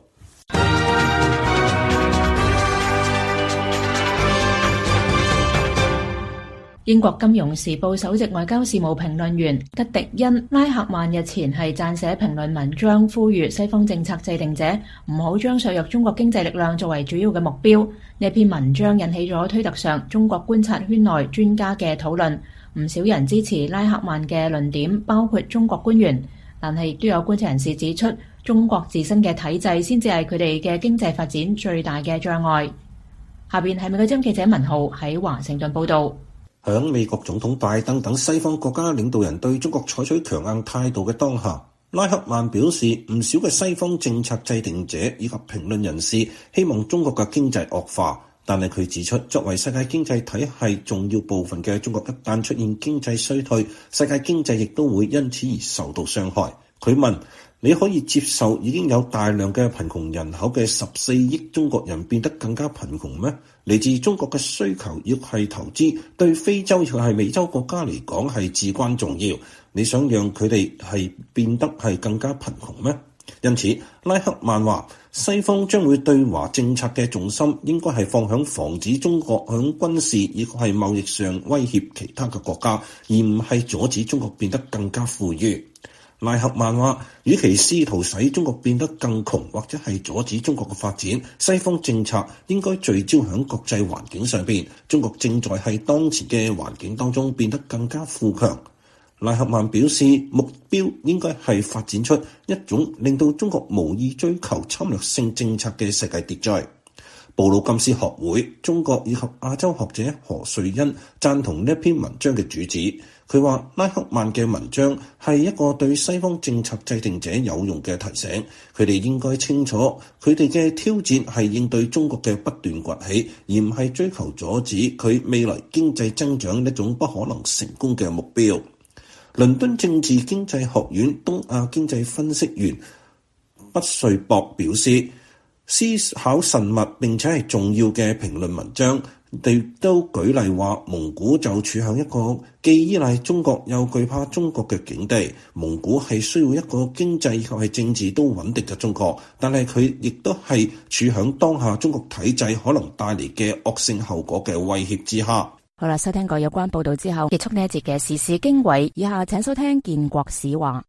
S3: 英國金融時報首席外交事務評論員吉迪恩拉克曼日前係撰寫評論文章，呼籲西方政策制定者唔好將削弱中國經濟力量作為主要嘅目標。呢篇文章引起咗推特上中國觀察圈內專家嘅討論，唔少人支持拉克曼嘅論點，包括中國官員，但係亦都有觀察人士指出，中國自身嘅體制先至係佢哋嘅經濟發展最大嘅障礙。下邊係美國之音記者文浩喺華盛頓報道。
S4: 響美國總統拜登等西方國家領導人對中國採取強硬態度嘅當下，拉克曼表示，唔少嘅西方政策制定者以及評論人士希望中國嘅經濟惡化，但係佢指出，作為世界經濟體系重要部分嘅中國，一旦出現經濟衰退，世界經濟亦都會因此而受到傷害。佢問，你可以接受已經有大量嘅貧窮人口嘅14億中國人變得更加貧窮咩？嚟自中國嘅需求亦係投資，對非洲亦係美洲國家嚟講係至關重要。你想讓佢哋係變得係更加貧窮咩？因此，拉克曼話，西方將會對華政策嘅重心應該係放響防止中國響軍事亦係貿易上威脅其他嘅國家，而唔係阻止中國變得更加富裕。拉克曼話，與其試圖使中國變得更窮，或者係阻止中國嘅發展，西方政策應該聚焦喺國際環境上邊。中國正在係當前嘅環境當中變得更加富強。拉克曼表示，目標應該係發展出一種令到中國無意追求侵略性政策嘅世界秩序。布魯金斯學會中國以及亞洲學者何瑞恩贊同呢篇文章嘅主旨。佢話，拉克曼嘅文章係一個對西方政策制定者有用嘅提醒，佢哋應該清楚佢哋嘅挑戰係應對中國嘅不斷崛起，而唔係追求阻止佢未來經濟增長一種不可能成功嘅目標。倫敦政治經濟學院東亞經濟分析員畢瑞博表示，思考慎密並且係重要嘅評論文章，亦都舉例話，蒙古就處向一個既依賴中國又懼怕中國嘅境地。蒙古係需要一個經濟及係政治都穩定嘅中國，但係佢亦都係處響當下中國體制可能帶嚟嘅惡性後果嘅威脅之下。
S5: 好啦，收聽過有關報道之後，結束呢一節嘅時事經緯。以下請收聽建國史話。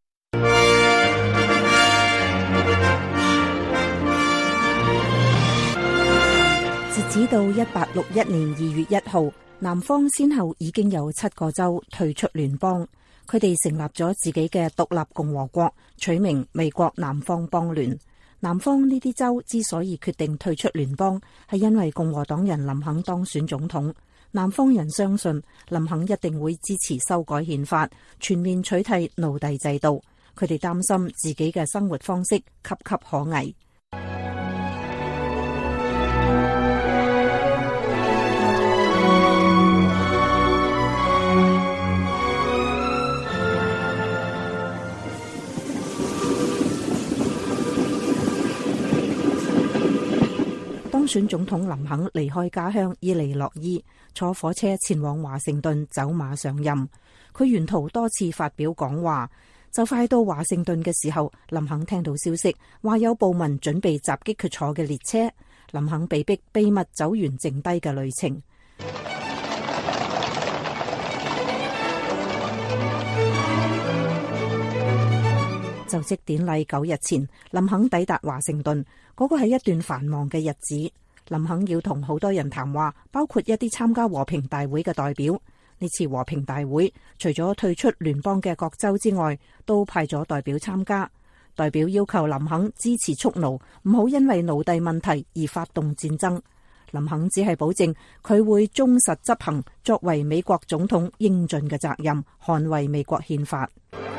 S6: 截止到1861年2月1號，南方先後已經有7個州退出聯邦，佢哋成立咗自己嘅獨立共和國，取名美國南方邦聯。南方呢啲州之所以決定退出聯邦，係因為共和黨人林肯當選總統。南方人相信林肯一定會支持修改憲法，全面取締奴隸制度。佢哋擔心自己嘅生活方式岌岌可危。當選總統林肯離開家鄉伊利諾伊，坐火車前往華盛頓走馬上任。佢沿途多次發表講話，就快到華盛頓嘅時候，林肯聽到消息話有暴民準備襲擊佢坐嘅列車，林肯被逼秘密走完剩低嘅旅程。就職典禮9日前，林肯抵達華盛頓，嗰個係一段繁忙嘅日子。林肯要同好多人談話，包括一啲參加和平大會嘅代表。 呢次和平大會除咗退出聯邦嘅各州之外，都派咗代表參加。代表要求林肯支持蓄奴，唔好因為奴隸問題而發動戰爭。林肯只係保證佢會忠實執行作為美國總統應盡嘅責任，捍衛美國憲法。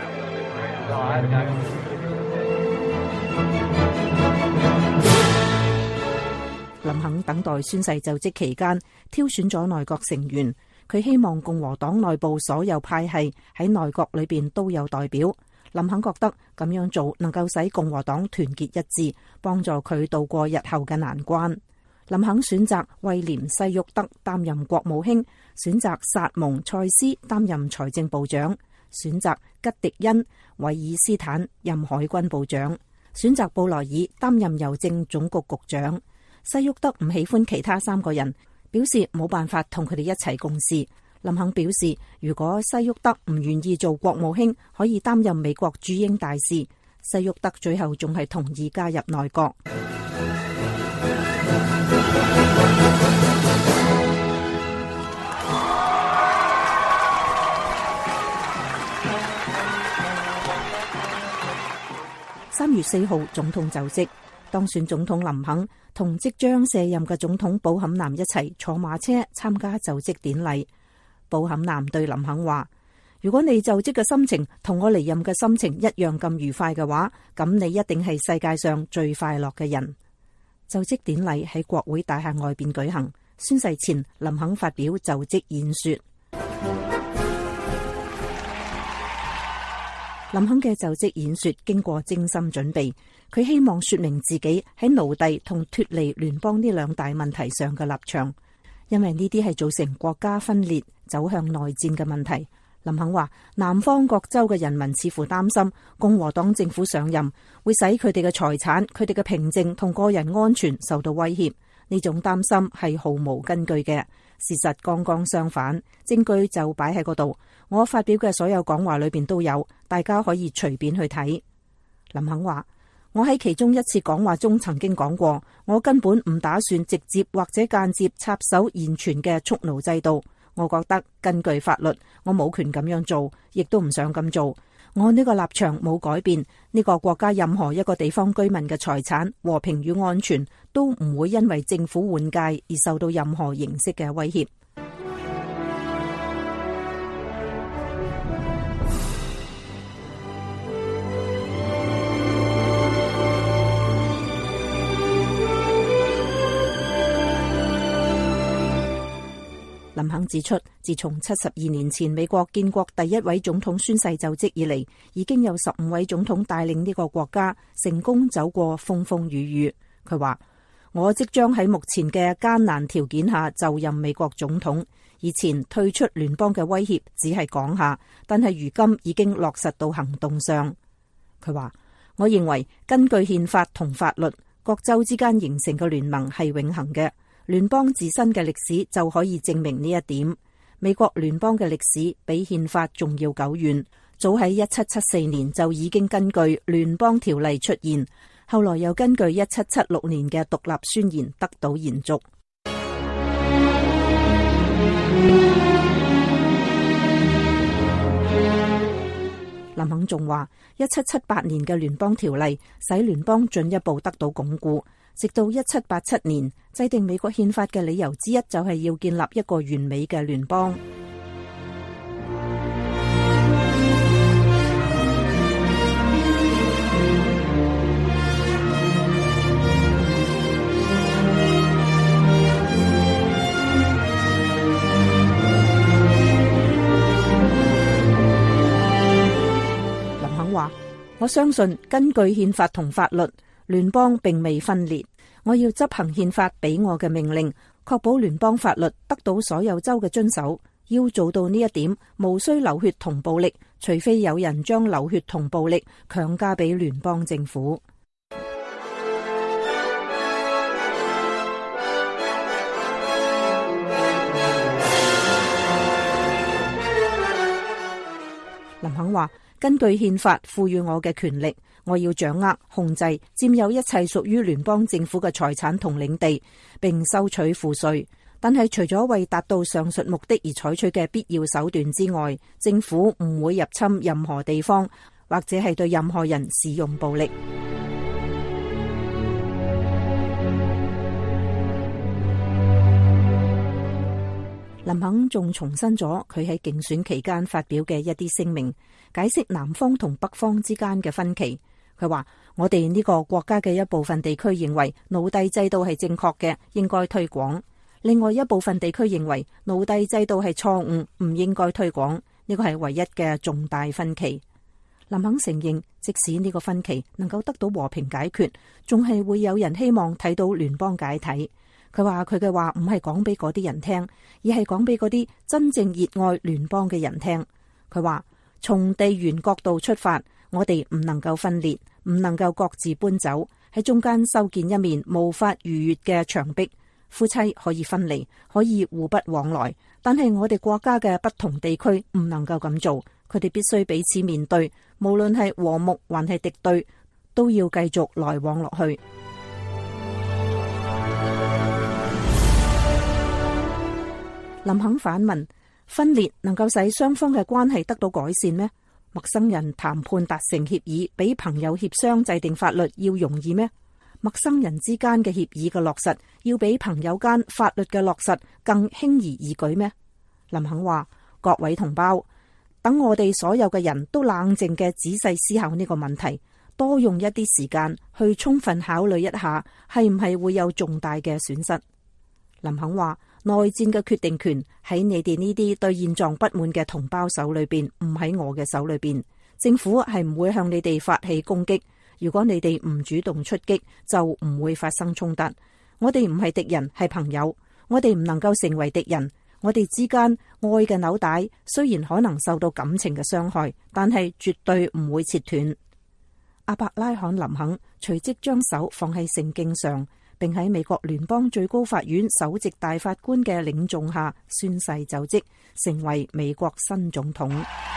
S6: 林肯等待宣誓就職期間，挑選咗內閣成員。佢希望共和黨內部所有派系喺內閣裏邊都有代表。林肯覺得咁樣做能夠使共和黨團結一致，幫助佢度過日後嘅難關。林肯選擇威廉·西沃德擔任國務卿，選擇薩蒙·塞斯擔任財政部長，選擇吉迪恩·韋爾斯坦任海軍部長，選擇布萊爾擔任郵政總局局長。西沃德唔喜歡其他3個人，表示冇辦法同佢哋一齊共事。林肯表示，如果西沃德唔願意做國務卿，可以擔任美國駐英大使。西沃德最後仲係同意加入內閣。3月4號，總統就職，當選總統林肯同即將卸任嘅總統布坎南一齊坐馬車參加就職典禮。布坎南對林肯話：如果你就職嘅心情同我離任嘅心情一樣咁愉快嘅話，咁你一定係世界上最快樂嘅人。就職典禮喺國會大廈外邊舉行，宣誓前林肯發表就職演說。林肯嘅就職演說經過精心準備，佢希望說明自己喺奴隸同脫離聯邦呢2大問題上嘅立場，因為呢啲係造成國家分裂走向內戰嘅問題。林肯話，南方各州嘅人民似乎擔心共和黨政府上任會使佢哋嘅財產、佢哋嘅平靜同個人安全受到威脅。呢種擔心係毫無根據嘅，事實剛剛相反，證據就擺喺嗰度。我發表嘅所有講話裏邊都有，大家可以隨便去睇。林肯話，我喺其中一次講話中曾經講過，我根本唔打算直接或者間接插手現存嘅蓄奴制度。我覺得根據法律，我冇權咁樣做，亦都唔想咁做。我呢個立場冇改變，呢個國家任何一個地方居民嘅財產、和平與安全都唔會因為政府換屆而受到任何形式嘅威脅。林肯指出，自從72年前美國建國第一位總統宣誓就職以嚟，已經有15位總統帶領呢個國家成功走過風風雨雨。佢話，我即將喺目前嘅艱難條件下就任美國總統。以前退出聯邦嘅威脅只係講下，但係如今已經落實到行動上。佢話，我認為根據憲法同法律，各州之間形成嘅聯盟係永恆嘅。聯邦自身嘅歷史就可以證明呢一點。美國聯邦嘅歷史比憲法仲要久遠，早喺1774年就已經根據聯邦條例出現，後來又根據1776年嘅獨立宣言得到延續。林肯仲話，1778年嘅聯邦條例使聯邦進一步得到鞏固。直到1787年，制定美國憲法嘅理由之一就係要建立一個完美嘅聯邦。林肯話，我相信根據憲法同法律，聯邦並未分裂。我要執行憲法俾我嘅命令，確保聯邦法律得到所有州嘅遵守。要做到呢一點，無需流血同暴力，除非有人將流血同暴力強加俾聯邦政府。林肯話，根據憲法賦予我嘅權力，我要掌握、控制、佔有一切屬於聯邦政府嘅財產同領地，並收取賦稅。 但係除咗為達到上述目的而採取嘅必要手段之外，政府唔會入侵任何地方，或者係對任何人使用暴力。林肯仲重申咗佢喺競選期間發表嘅一啲聲明，解釋南方同北方之間嘅分歧。佢話：我哋呢個國家嘅一部分地區認為奴隸制度係正確嘅，應該推廣；另外一部分地區認為奴隸制度係錯誤，唔應該推廣。呢個係唯一嘅重大分歧。林肯承認，即使呢個分歧能夠得到和平解決，仲係會有人希望睇到聯邦解體。佢話佢嘅話唔係講俾嗰啲人聽，而係講俾嗰啲真正熱愛聯邦嘅人聽。佢話從地緣角度出發，我哋唔能夠分裂，唔能夠各自搬走，喺中間修建一面無法逾越嘅牆壁。夫妻可以分離，可以互不往來，但係我哋國家嘅不同地區唔能夠咁做。佢哋必須彼此面對，無論係和睦還係敵對，都要繼續來往落去。林肯反問：分裂能夠使雙方嘅關係得到改善咩？陌生人談判達成協議，比朋友協商制定法律要容易咩？陌生人之間嘅協議嘅落實，要比朋友間法律嘅落實更輕而易舉咩？林肯話：各位同胞，等我哋所有嘅人都冷靜嘅仔細思考呢個問題，多用一啲時間去充分考慮一下，係唔係會有重大嘅損失？林肯話：內戰嘅決定權喺你哋呢啲對現狀不滿嘅同胞手裏邊，唔喺我嘅手裏邊。政府係唔會向你哋發起攻擊。如果你哋唔主動出擊，就唔會發生衝突。我哋唔係敵人，係朋友。我哋唔能夠成為敵人。我哋之間愛嘅紐帶雖然可能受到感情嘅傷害，但係絕對唔會切斷。阿伯拉罕林肯隨即將手放喺聖經上，並喺美國聯邦最高法院首席大法官嘅領眾下宣誓就職，成為美國新總統。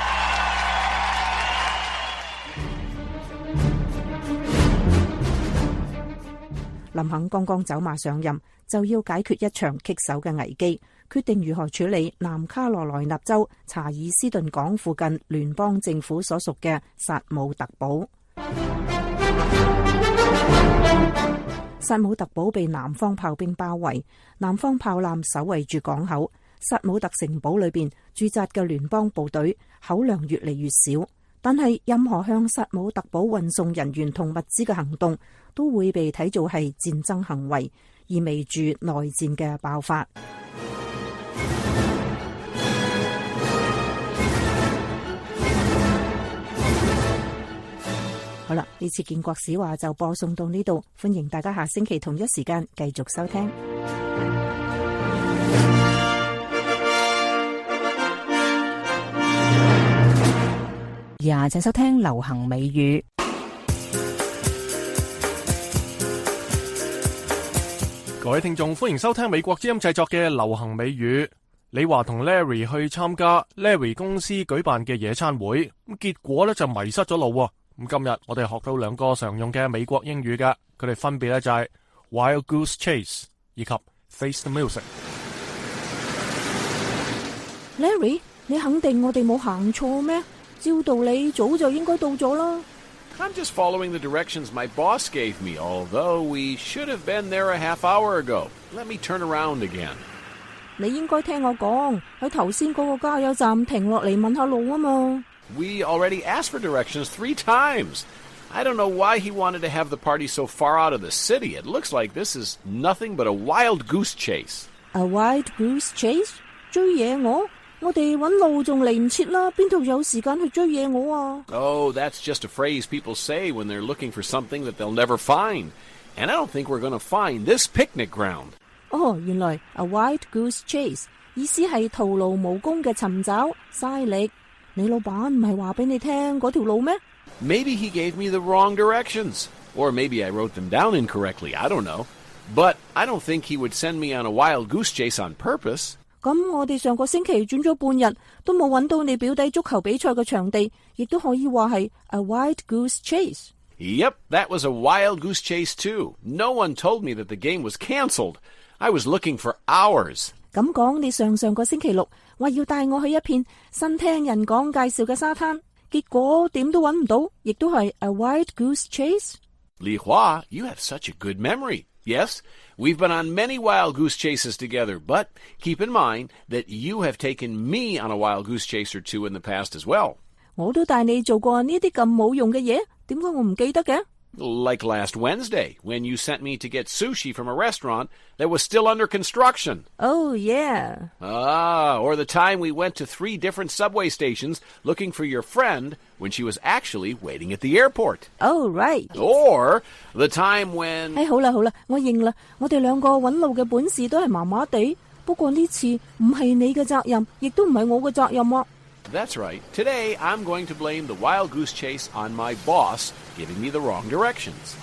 S6: 林肯剛剛走馬上任，就要解決一場棘手嘅危機，決定如何處理南卡羅來納州查爾斯頓港附近聯邦政府所屬嘅薩姆特堡。薩姆特堡被南方炮兵包圍，南方炮艦守衛住港口。薩姆特城堡裏邊駐紮嘅聯邦部隊口糧越嚟越少，但係任何向薩姆特堡運送人員同物資嘅行動都會被睇做係戰爭行為，意味住內戰嘅爆發。好啦，呢次建國史話就播送到呢度，歡迎大家下星期同一時間繼續收聽。
S5: 請收聽流行美語。
S1: 各位聽眾，歡迎收聽美國之音製作嘅流行美語。李華同 Larry 去參加 Larry 公司舉辦嘅野餐會，咁結果咧就迷失咗路。咁今日我哋學到兩個常用嘅美國英語嘅，佢哋分別咧就係 Wild Goose Chase 以及 Face the Music。
S6: Larry， 你肯定我哋冇行錯咩？照道理早就應該到咗啦。
S7: I'm just following the directions my boss gave me, although we should have been there a half hour ago. Let me turn around again.
S6: 你應該聽我講，喺頭先嗰個加油站停落嚟問下路啊嘛。
S7: We already asked for directions 3 times. I don't know why he wanted to have the party so far out of the city. It looks like this is nothing but a wild goose chase.
S6: A wild goose chase？ 追野鵝？我哋搵路仲嚟唔切啦，邊度有時間去追野鵝啊？
S7: Oh, that's just a phrase people say when they're looking for something that they'll never find. And I don't think we're going to find this picnic ground.
S6: 哦，原來 a wild goose chase 意思係徒勞無功嘅尋找，嘥力。你老闆唔係話俾你聽嗰條路咩？
S7: Maybe he gave me the wrong directions. Or maybe I wrote them down incorrectly. I don't know. But I don't think he would send me on a wild goose chase on purpose.
S6: 咁我哋上個星期轉咗半日，都冇揾到你表弟足球比賽嘅場地，亦都可以話係 a wild goose chase.
S7: Yep, that was a wild goose chase too. No one told me that the game was canceled. I was looking for hours.
S6: 咁講，你上個星期六話要帶我去一片新聽人講介紹嘅沙灘，結果點都揾唔到，亦都係 a wild goose chase。
S7: Li Hua, you have such a good memory. Yes, we've been on many wild goose chases together, but keep in mind that you have taken me on a wild goose chase or two in the past as well.
S6: 我都帶你做過呢啲咁冇用嘅嘢，點解我唔記得嘅？
S7: Like last Wednesday, when you sent me to get sushi from a restaurant that was still under construction.
S6: Oh, yeah.
S7: Or the time we went to 3 different subway stations looking for your friend when she was actually waiting at the airport.
S6: Oh, right.
S7: Or the time when...
S6: 好啦，我認啦，我哋兩個揾路嘅本事都係麻麻地，不過呢次唔係你嘅責任，亦都唔係我嘅責任啊。
S7: That's right. Today, I'm going to blame the wild goose chase on my boss giving me the wrong directions.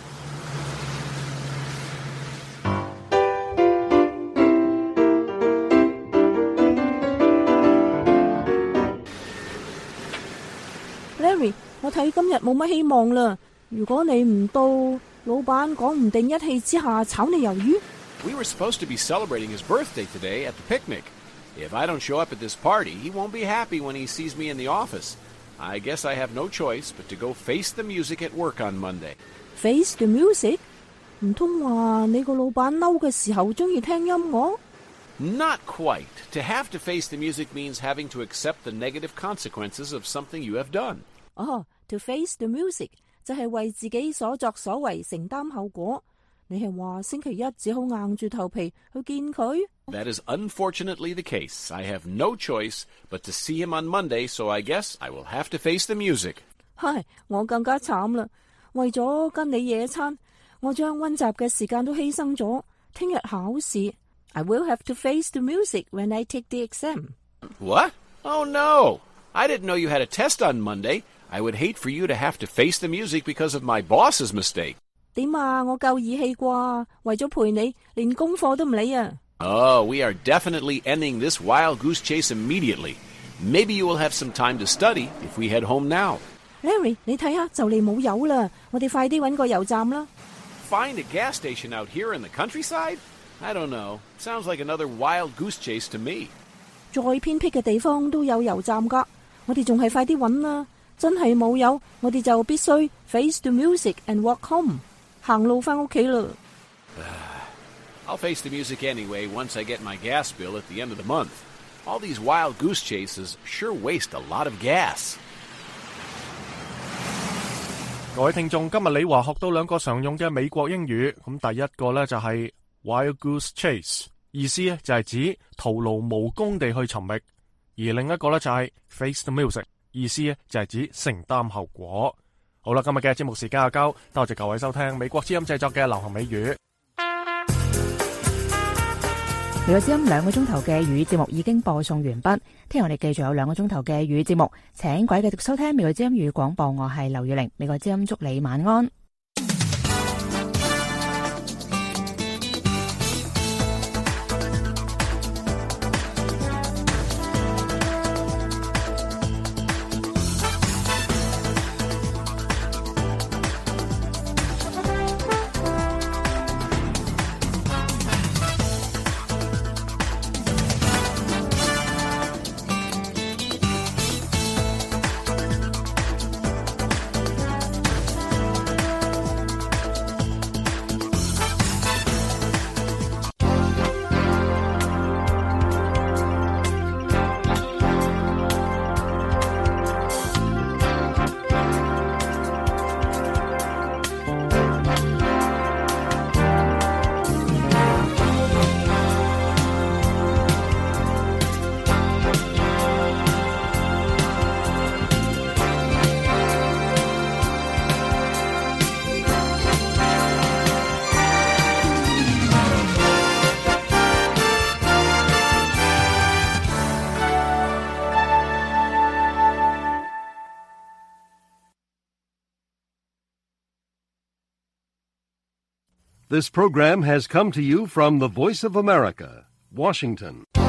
S6: Larry， 我睇今日冇乜希望啦。如果你唔到，老闆講唔定一氣之下炒你魷魚。
S7: We were supposed to be celebrating his birthday today at the picnic.If I don't show up at this party, he won't be happy when he sees me in the office. I guess I have no choice but to go face the music at work on Monday.
S6: Face the music? 唔通話你個老闆嬲嘅時候鍾意聽音樂？
S7: Not quite. To have to face the music means having to accept the negative consequences of something you have done.
S6: To face the music 就係為自己所作所為承擔後果。你係話星期一只好硬住頭皮去見佢？
S7: That is unfortunately the case. I have no choice but to see him on Monday, so I guess I will have to face the music.
S6: 唉，我更加慘啦！為咗跟你野餐，我將溫習嘅時間都犧牲咗。聽日考試 I will have to face the music when I take the exam.
S7: What? Oh no! I didn't know you had a test on Monday. I would hate for you to have to face the music because of my boss's mistake.
S6: 點啊？我夠義氣啩？為咗陪你，連功課都唔理啊
S7: ！Oh, we are definitely ending this wild goose chase immediately. Maybe you will have some time to study if we head home now.
S6: Larry, 你睇下，就嚟冇油啦，我哋快啲搵個油站啦。
S7: Find a gas station out here in the countryside? I don't know. Sounds like another wild goose chase to me.
S6: 再偏僻嘅地方都有油站㗎，我哋仲係快啲搵啦。真係冇油，我哋就必須 face the music and walk home. 行路返屋企啦。
S7: I'll face the music anyway once I get my gas bill at the end of the month. All these wild goose chases sure waste a lot of gas.
S1: 各位聽眾，今日李華學到2個常用嘅美國英語。咁第一個呢，就係 wild goose chase， 意思呢就係指徒勞無功地去尋覓；而另一個呢，就係 face the music， 意思呢就係指承擔後果。好啦，今日嘅節目時間就夠，多謝各位收聽美國之音製作嘅流行美語。
S5: 美國之音2個鐘頭嘅粵語節目已經播送完畢，聽日我哋繼續有2個鐘頭嘅粵語節目，請各位繼續收聽美國之音粵語廣播，我係劉月玲，美國之音祝你晚安。
S8: This program has come to you from the Voice of America, Washington.